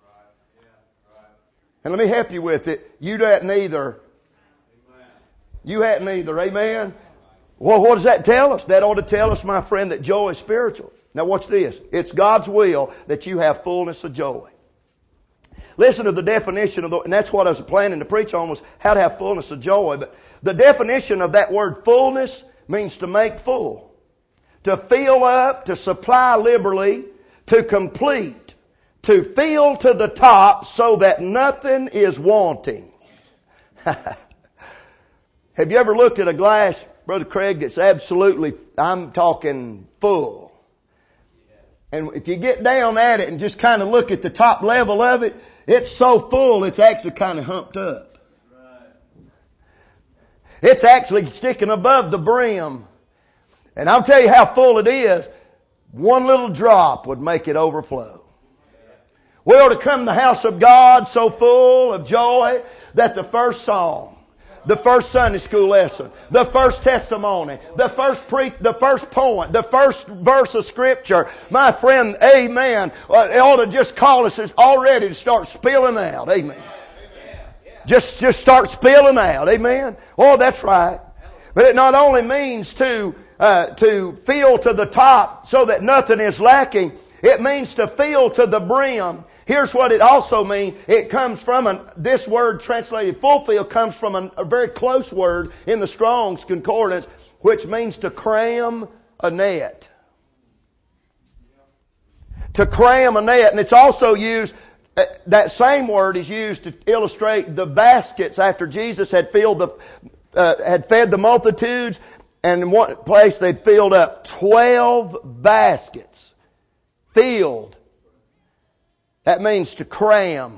And let me help you with it. You hadn't either. You hadn't either. Amen? Well, what does that tell us? That ought to tell us, my friend, that joy is spiritual. Now watch this. It's God's will that you have fullness of joy. Listen to the definition of the, and that's what I was planning to preach on, was how to have fullness of joy. But the definition of that word fullness means to make full. To fill up, to supply liberally, to complete, to fill to the top so that nothing is wanting. Have you ever looked at a glass, Brother Craig, that's absolutely, I'm talking full? And if you get down at it and just kind of look at the top level of it, it's so full it's actually kind of humped up. It's actually sticking above the brim. And I'll tell you how full it is. One little drop would make it overflow. We ought to come to the house of God so full of joy that the first song, the first Sunday school lesson, the first testimony, the first pre, the first point, the first verse of Scripture, my friend, amen, it ought to just call us already to start spilling out. Amen. Just, just start spilling out. Amen. Oh, that's right. But it not only means to, uh, to fill to the top so that nothing is lacking. It means to fill to the brim. Here's what it also means. It comes from an, this word translated fulfill comes from an, a very close word in the Strong's Concordance, which means to cram a net. To cram a net. And it's also used, that same word is used to illustrate the baskets after Jesus had filled the, uh, had fed the multitudes, and in one place they'd filled up twelve baskets. Filled. That means to cram.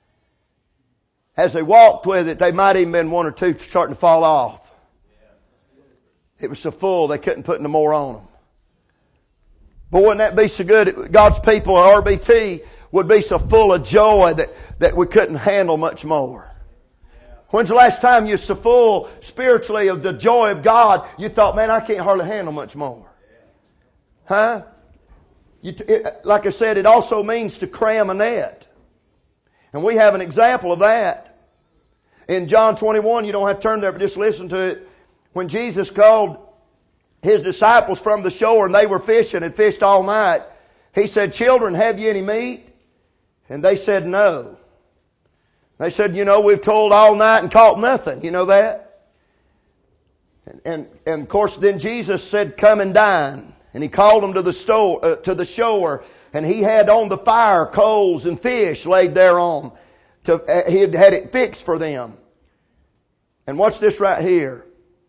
As they walked with it, they might even been one or two starting to fall off. It was so full they couldn't put no more on them. But wouldn't that be so good? God's people at R B T would be so full of joy that, that we couldn't handle much more. When's the last time you were so full spiritually of the joy of God, you thought, man, I can't hardly handle much more? Huh? You, it, like I said, it also means to cram a net. And we have an example of that. In John twenty-one, you don't have to turn there, but just listen to it. When Jesus called His disciples from the shore and they were fishing and fished all night, He said, children, have you any meat? And they said, no. They said, you know, we've toiled all night and caught nothing. You know that? And, and, and of course, then Jesus said, come and dine. And He called them to the store, uh, to the shore, and He had on the fire coals and fish laid thereon. To, uh, he had had it fixed for them. And watch this right here.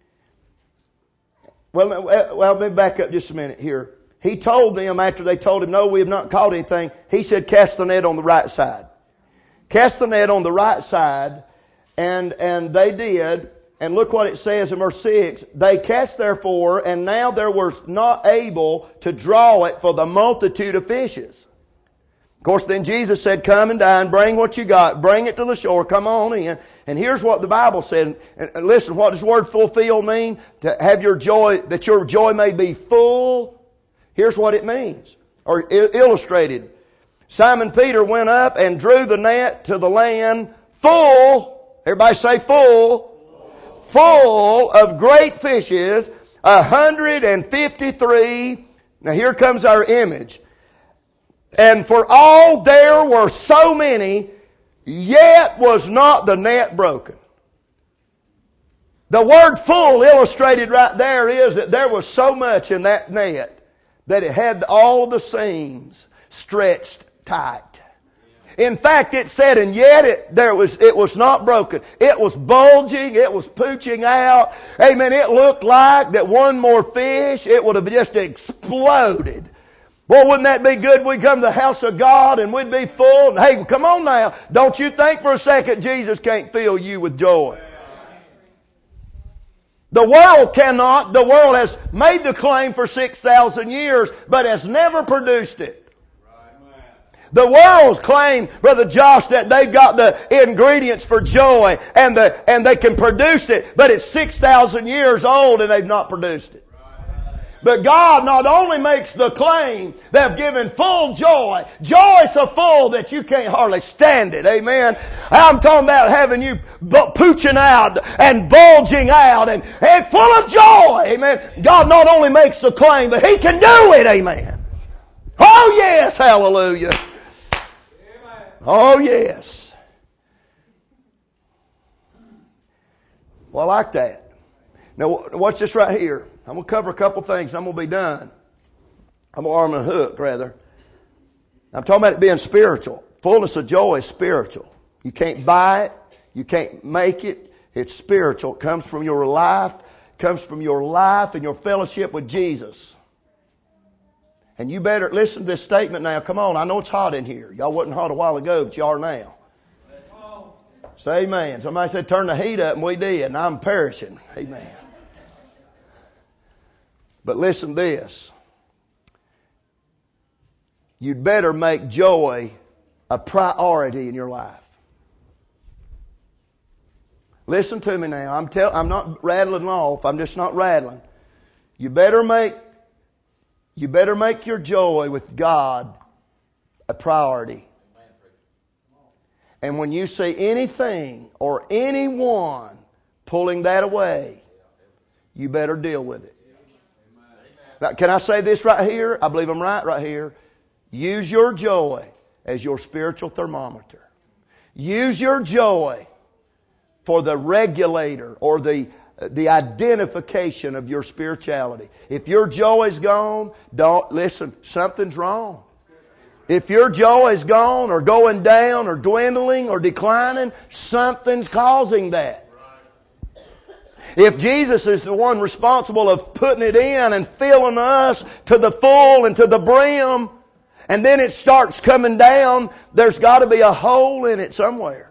Well, well, let me back up just a minute here. He told them after they told Him, no, we have not caught anything. He said, cast the net on the right side. Cast the net on the right side, and and they did. And look what it says in verse six. They cast therefore, and now there was not able to draw it for the multitude of fishes. Of course, then Jesus said, come and dine, bring what you got, bring it to the shore, come on in. And here's what the Bible said. And listen, what does the word fulfill mean? To have your joy, that your joy may be full. Here's what it means, or illustrated. Simon Peter went up and drew the net to the land full, everybody say full, full of great fishes, a hundred and fifty-three. Now here comes our image. And for all there were so many, yet was not the net broken. The word full illustrated right there is that there was so much in that net that it had all the seams stretched tight. In fact, it said, and yet it, there was, it was not broken. It was bulging. It was pooching out. Amen. It looked like that one more fish, it would have just exploded. Well, wouldn't that be good? We'd come to the house of God and we'd be full. And hey, come on now. Don't you think for a second Jesus can't fill you with joy. The world cannot. The world has made the claim for six thousand years, but has never produced it. The world's claim, Brother Josh, that they've got the ingredients for joy and the and they can produce it, but it's six thousand years old and they've not produced it. But God not only makes the claim, they've given full joy. Joy so full that you can't hardly stand it. Amen. I'm talking about having you pooching out and bulging out and, and full of joy. Amen. God not only makes the claim, but He can do it. Amen. Oh yes, hallelujah. Oh yes. Well, I like that. Now watch this right here. I'm going to cover a couple things and I'm going to be done. I'm going to arm and hook, rather. I'm talking about it being spiritual. Fullness of joy is spiritual. You can't buy it. You can't make it. It's spiritual. It comes from your life. It comes from your life and your fellowship with Jesus. And you better listen to this statement now. Come on. I know it's hot in here. Y'all wasn't hot a while ago, but you are now. Say amen. Somebody said turn the heat up and we did. And I'm perishing. Amen. But listen to this. You'd better make joy a priority in your life. Listen to me now. I'm tell, I'm not rattling off. I'm just not rattling. You better make you better make your joy with God a priority. And when you see anything or anyone pulling that away, you better deal with it. Now, can I say this right here? I believe I'm right right here. Use your joy as your spiritual thermometer. Use your joy for the regulator or the the identification of your spirituality. If your joy is gone, don't listen, something's wrong. If your joy is gone or going down or dwindling or declining, something's causing that. If Jesus is the one responsible of putting it in and filling us to the full and to the brim, and then it starts coming down, there's got to be a hole in it somewhere.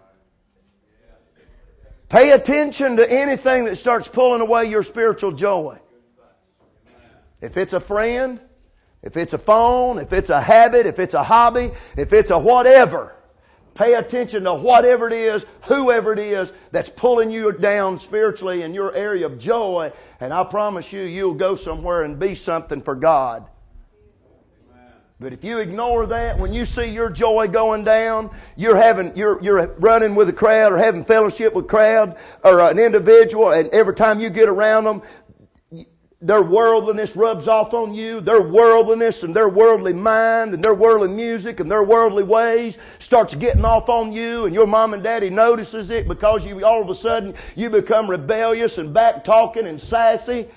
Pay attention to anything that starts pulling away your spiritual joy. If it's a friend, if it's a phone, if it's a habit, if it's a hobby, if it's a whatever, pay attention to whatever it is, whoever it is that's pulling you down spiritually in your area of joy, and I promise you, you'll go somewhere and be something for God. But if you ignore that, when you see your joy going down, you're having, you're, you're running with a crowd or having fellowship with a crowd or an individual, and every time you get around them, their worldliness rubs off on you. Their worldliness and their worldly mind and their worldly music and their worldly ways starts getting off on you, and your mom and daddy notices it because you all of a sudden you become rebellious and back talking and sassy.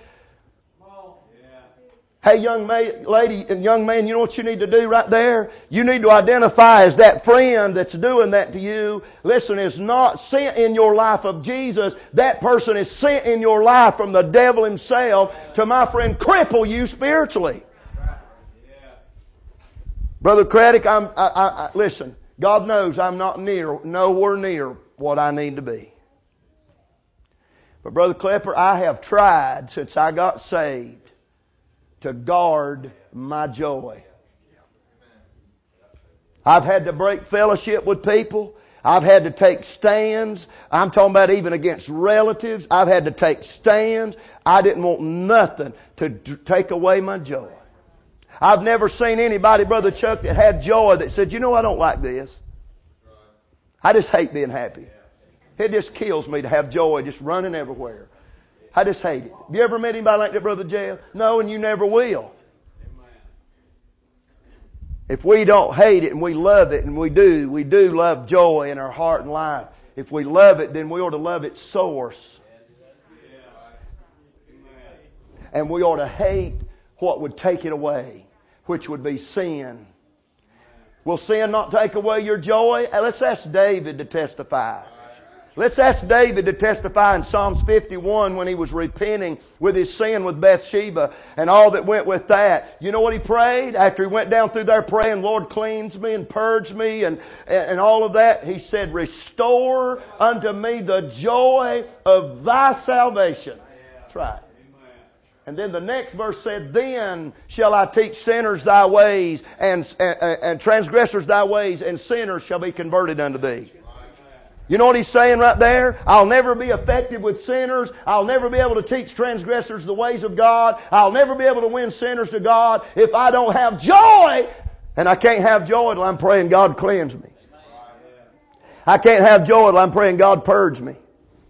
Hey, young ma- lady and young man, you know what you need to do right there? You need to identify as that friend that's doing that to you. Listen, is not sent in your life of Jesus. That person is sent in your life from the devil himself to, my friend, cripple you spiritually. Brother Craddock, I'm, I, I, I, listen, God knows I'm not near, nowhere near what I need to be. But Brother Klepper, I have tried since I got saved to guard my joy. I've had to break fellowship with people. I've had to take stands. I'm talking about even against relatives. I've had to take stands. I didn't want nothing to take away my joy. I've never seen anybody, Brother Chuck, that had joy that said, you know, I don't like this. I just hate being happy. It just kills me to have joy just running everywhere. I just hate it. Have you ever met anybody like that, Brother Jeff? No, and you never will. If we don't hate it and we love it, and we do, we do love joy in our heart and life. If we love it, then we ought to love its source. And we ought to hate what would take it away, which would be sin. Will sin not take away your joy? Let's ask David to testify. Let's ask David to testify in Psalms fifty-one when he was repenting with his sin with Bathsheba and all that went with that. You know what he prayed? After he went down through there praying, Lord, cleanse me and purge me and, and all of that. He said, restore unto me the joy of thy salvation. That's right. And then the next verse said, then shall I teach sinners thy ways and, and, and transgressors thy ways, and sinners shall be converted unto thee. You know what he's saying right there? I'll never be effective with sinners. I'll never be able to teach transgressors the ways of God. I'll never be able to win sinners to God if I don't have joy. And I can't have joy till I'm praying God cleanse me. I can't have joy till I'm praying God purge me.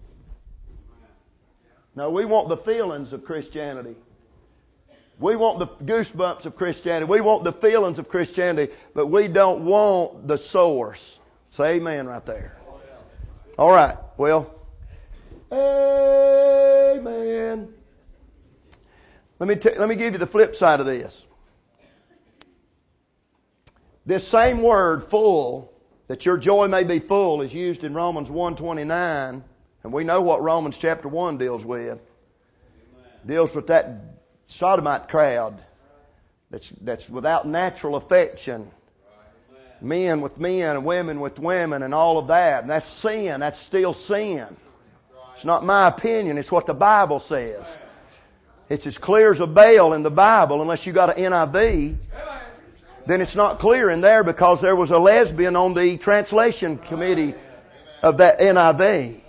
No, we want the feelings of Christianity. We want the goosebumps of Christianity. We want the feelings of Christianity, but we don't want the source. Say amen right there. All right, well, amen. Let me t- let me give you the flip side of this. This same word, full, that your joy may be full, is used in Romans one twenty-nine, and we know what Romans chapter one deals with. It deals with that sodomite crowd that's that's without natural affection. Men with men and women with women and all of that. And that's sin. That's still sin. It's not my opinion. It's what the Bible says. It's as clear as a bell in the Bible, unless you got an N I V. Then it's not clear in there because there was a lesbian on the translation committee of that N I V.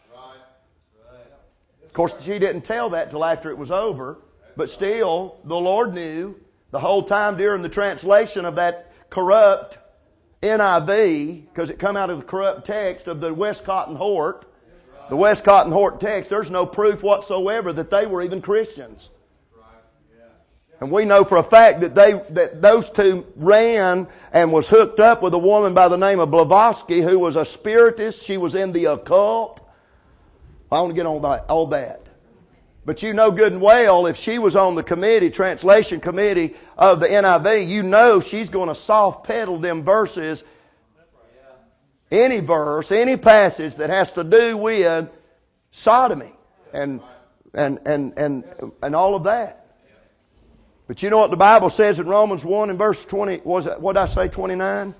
Of course, she didn't tell that till after it was over. But still, the Lord knew the whole time during the translation of that corrupt N I V, because it come out of the corrupt text of the Westcott and Hort, the Westcott and Hort text, there's no proof whatsoever that they were even Christians. And we know for a fact that they that those two ran and was hooked up with a woman by the name of Blavatsky, who was a spiritist. She was in the occult. I want to get on that, all that. But you know good and well, if she was on the committee, translation committee of the N I V, you know she's going to soft pedal them verses. Any verse, any passage that has to do with sodomy and and and and and all of that. But you know what the Bible says in Romans one and verse twenty, was it, what did I say, twenty-nine?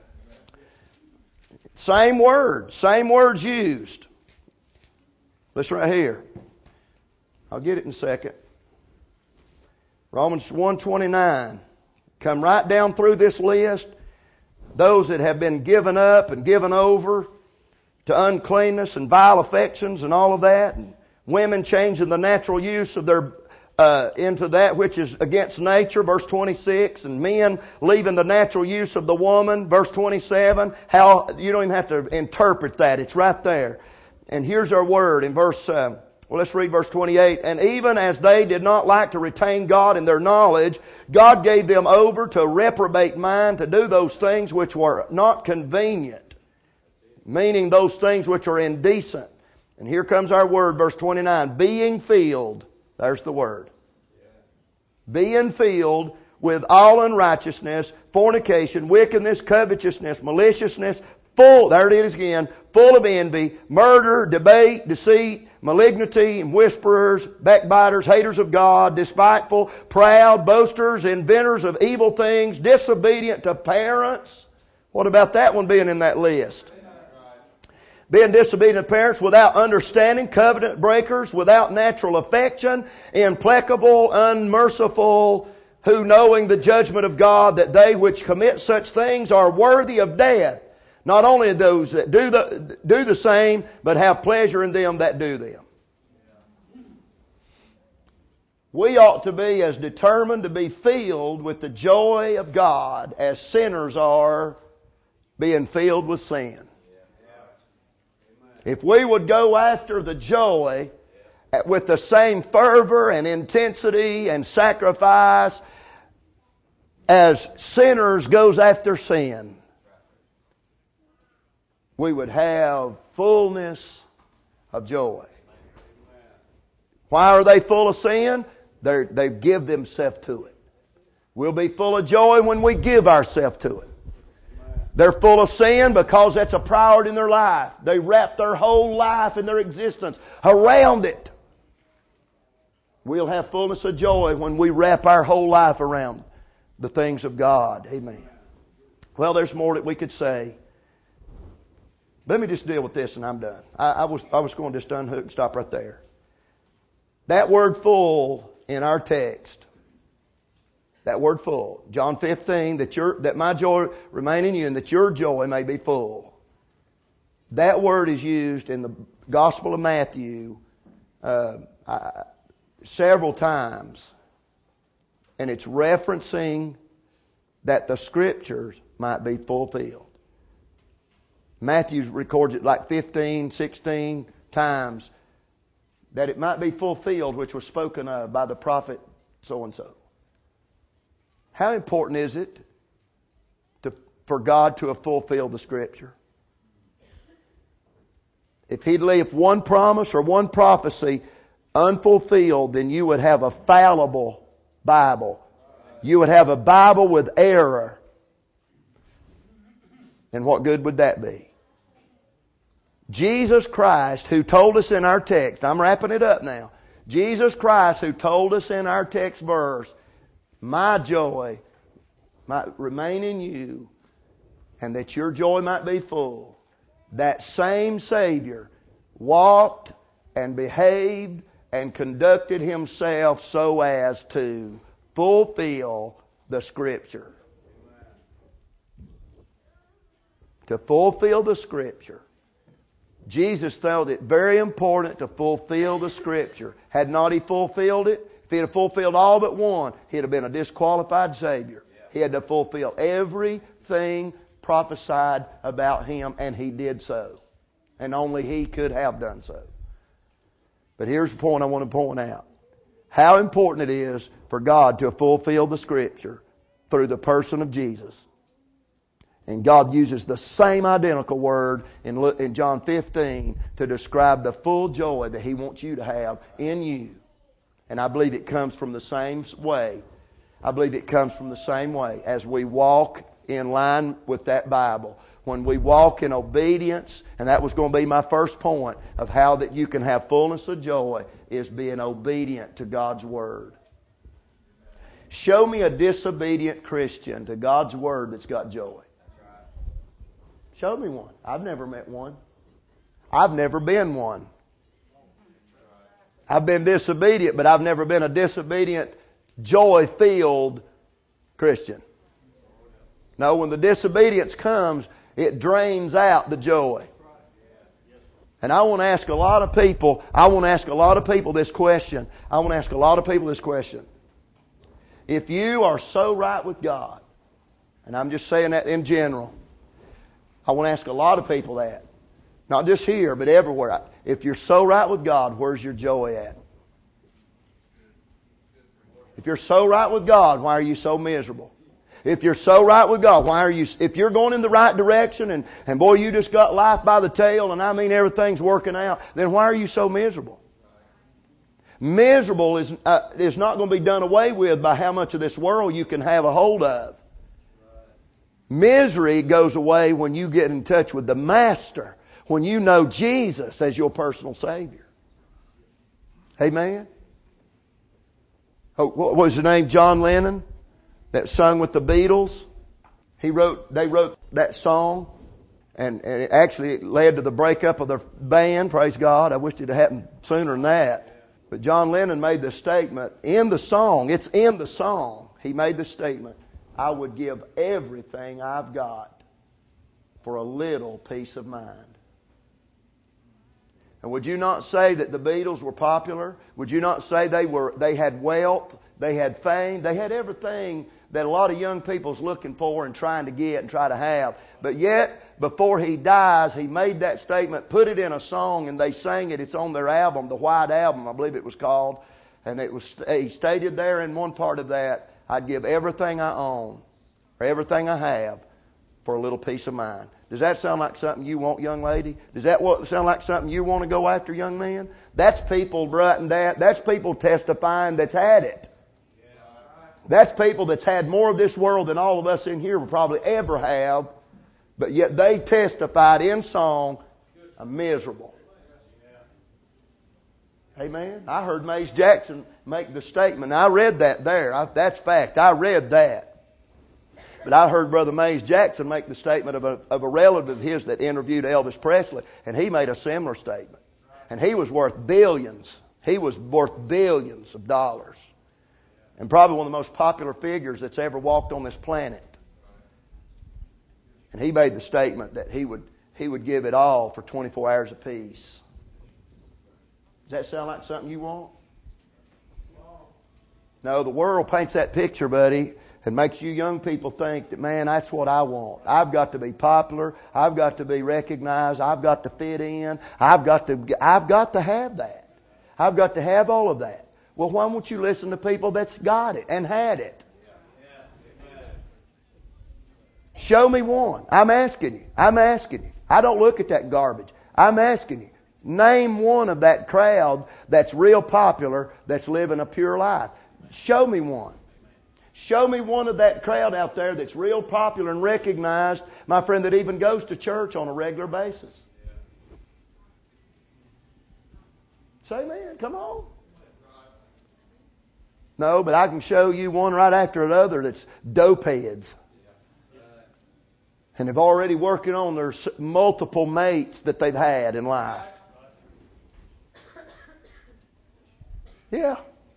Same word, same words used. Listen right here. I'll get it in a second. Romans one twenty-nine. Come right down through this list. Those that have been given up and given over to uncleanness and vile affections and all of that. And women changing the natural use of their Uh, into that which is against nature, verse twenty-six, and men leaving the natural use of the woman, verse twenty-seven. How you don't even have to interpret that; it's right there. And here's our word in verse. Uh, well, let's read verse twenty-eight. And even as they did not like to retain God in their knowledge, God gave them over to a reprobate mind to do those things which were not convenient, meaning those things which are indecent. And here comes our word, verse twenty-nine. Being filled. There's the word. Being filled with all unrighteousness, fornication, wickedness, covetousness, maliciousness, full, there it is again, full of envy, murder, debate, deceit, malignity, and whisperers, backbiters, haters of God, despiteful, proud, boasters, inventors of evil things, disobedient to parents. What about that one being in that list? Being disobedient to parents, without understanding, covenant breakers, without natural affection, implacable, unmerciful, who knowing the judgment of God, that they which commit such things are worthy of death. Not only those that do the, do the same, but have pleasure in them that do them. We ought to be as determined to be filled with the joy of God as sinners are being filled with sin. If we would go after the joy with the same fervor and intensity and sacrifice as sinners goes after sin, we would have fullness of joy. Why are they full of sin? They're, they give themselves to it. We'll be full of joy when we give ourselves to it. They're full of sin because that's a priority in their life. They wrap their whole life and their existence around it. We'll have fullness of joy when we wrap our whole life around the things of God. Amen. Well, there's more that we could say. Let me just deal with this and I'm done. I, I was I was going to just unhook and stop right there. That word full in our text, that word full, John fifteen, that your that my joy remain in you and that your joy may be full. That word is used in the Gospel of Matthew uh, I, several times, and it's referencing that the Scriptures might be fulfilled. Matthew records it like fifteen, sixteen times, that it might be fulfilled, which was spoken of by the prophet so-and-so. How important is it to, for God to have fulfilled the Scripture? If He'd leave one promise or one prophecy unfulfilled, then you would have a fallible Bible. You would have a Bible with error. And what good would that be? Jesus Christ, who told us in our text, I'm wrapping it up now. Jesus Christ, who told us in our text verse, my joy might remain in you, and that your joy might be full. That same Savior walked and behaved and conducted Himself so as to fulfill the Scripture. To fulfill the Scripture. Jesus felt it very important to fulfill the Scripture. Had not He fulfilled it, if He had fulfilled all but one, He'd have been a disqualified Savior. He had to fulfill everything prophesied about him, and he did so. And only he could have done so. But here's the point I want to point out. How important it is for God to fulfill the Scripture through the person of Jesus. And God uses the same identical word in, in John fifteen to describe the full joy that He wants you to have in you. And I believe it comes from the same way. I believe it comes from the same way as we walk in line with that Bible. When we walk in obedience, and that was going to be my first point of how that you can have fullness of joy, is being obedient to God's Word. Show me a disobedient Christian to God's Word that's got joy. Show me one. I've never met one. I've never been one. I've been disobedient, but I've never been a disobedient, joy-filled Christian. No, when the disobedience comes, it drains out the joy. And I want to ask a lot of people, I want to ask a lot of people this question. I want to ask a lot of people this question. If you are so right with God, and I'm just saying that in general, I want to ask a lot of people that. Not just here, but everywhere. If you're so right with God, where's your joy at? If you're so right with God, why are you so miserable? If you're so right with God, why are you, if you're going in the right direction and, and boy, you just got life by the tail and I mean everything's working out, then why are you so miserable? Miserable is, uh, is not going to be done away with by how much of this world you can have a hold of. Misery goes away when you get in touch with the Master, when you know Jesus as your personal Savior. Amen? Oh, what was his name? John Lennon? That sung with the Beatles. He wrote, they wrote that song, and, and it actually led to the breakup of their band. Praise God. I wished it had happened sooner than that. But John Lennon made the statement in the song. It's in the song. He made the statement, I would give everything I've got for a little peace of mind. And would you not say that the Beatles were popular? Would you not say they were, they had wealth, they had fame, they had everything that a lot of young people's looking for and trying to get and try to have. But yet, before he dies, he made that statement, put it in a song, and they sang it. It's on their album, the White Album, I believe it was called. And it was, he stated there in one part of that, I'd give everything I own, or everything I have, for a little peace of mind. Does that sound like something you want, young lady? Does that sound like something you want to go after, young man? That's people writing that. That's people testifying that's had it. That's people that's had more of this world than all of us in here will probably ever have, but yet they testified in song, I'm miserable. Amen. I heard Mace Jackson make the statement. I read that there. I, that's fact. I read that. But I heard Brother Mace Jackson make the statement of a, of a relative of his that interviewed Elvis Presley, and he made a similar statement. And he was worth billions. He was worth billions of dollars. And probably one of the most popular figures that's ever walked on this planet. And he made the statement that he would he would give it all for twenty-four hours of peace. Does that sound like something you want? No, the world paints that picture, buddy, and makes you young people think that, man, that's what I want. I've got to be popular. I've got to be recognized. I've got to fit in. I've got to I've got to have that. I've got to have all of that. Well, why won't you listen to people that's got it and had it? Show me one. I'm asking you. I'm asking you. I don't look at that garbage. I'm asking you. Name one of that crowd that's real popular, that's living a pure life. Show me one. Show me one of that crowd out there that's real popular and recognized, my friend, that even goes to church on a regular basis. Say, man, come on. No, but I can show you one right after another that's dope heads. And they've already working on their multiple mates that they've had in life. Yeah.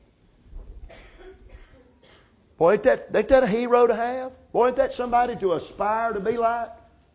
Boy, ain't that, ain't that a hero to have? Boy, ain't that somebody to aspire to be like?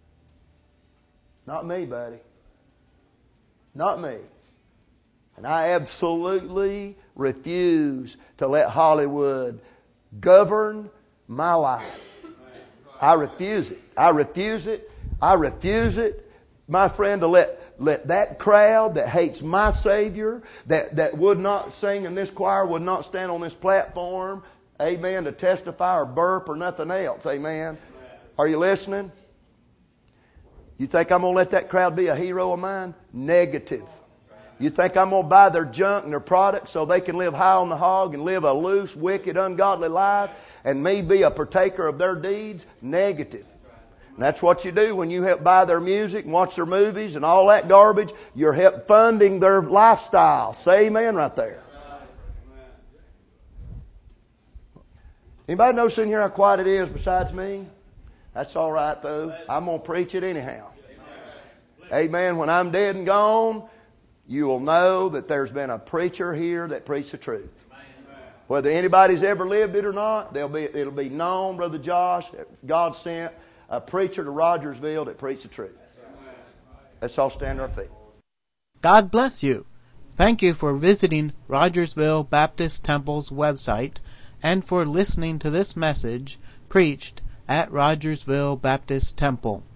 Not me, buddy. Not me. And I absolutely refuse to let Hollywood govern my life. I refuse it. I refuse it. I refuse it, my friend, to let let that crowd that hates my Savior, that, that would not sing in this choir, would not stand on this platform, amen, to testify or burp or nothing else, amen. Are you listening? You think I'm going to let that crowd be a hero of mine? Negative. You think I'm going to buy their junk and their products so they can live high on the hog and live a loose, wicked, ungodly life and me be a partaker of their deeds? Negative. And that's what you do when you help buy their music and watch their movies and all that garbage. You're help funding their lifestyle. Say amen right there. Anybody know sitting here how quiet it is besides me? That's all right though. I'm going to preach it anyhow. Amen. When I'm dead and gone, you will know that there's been a preacher here that preached the truth. Whether anybody's ever lived it or not, they'll be, it'll be known, Brother Josh, that God sent a preacher to Rogersville that preached the truth. Let's all stand on our feet. God bless you. Thank you for visiting Rogersville Baptist Temple's website and for listening to this message preached at Rogersville Baptist Temple.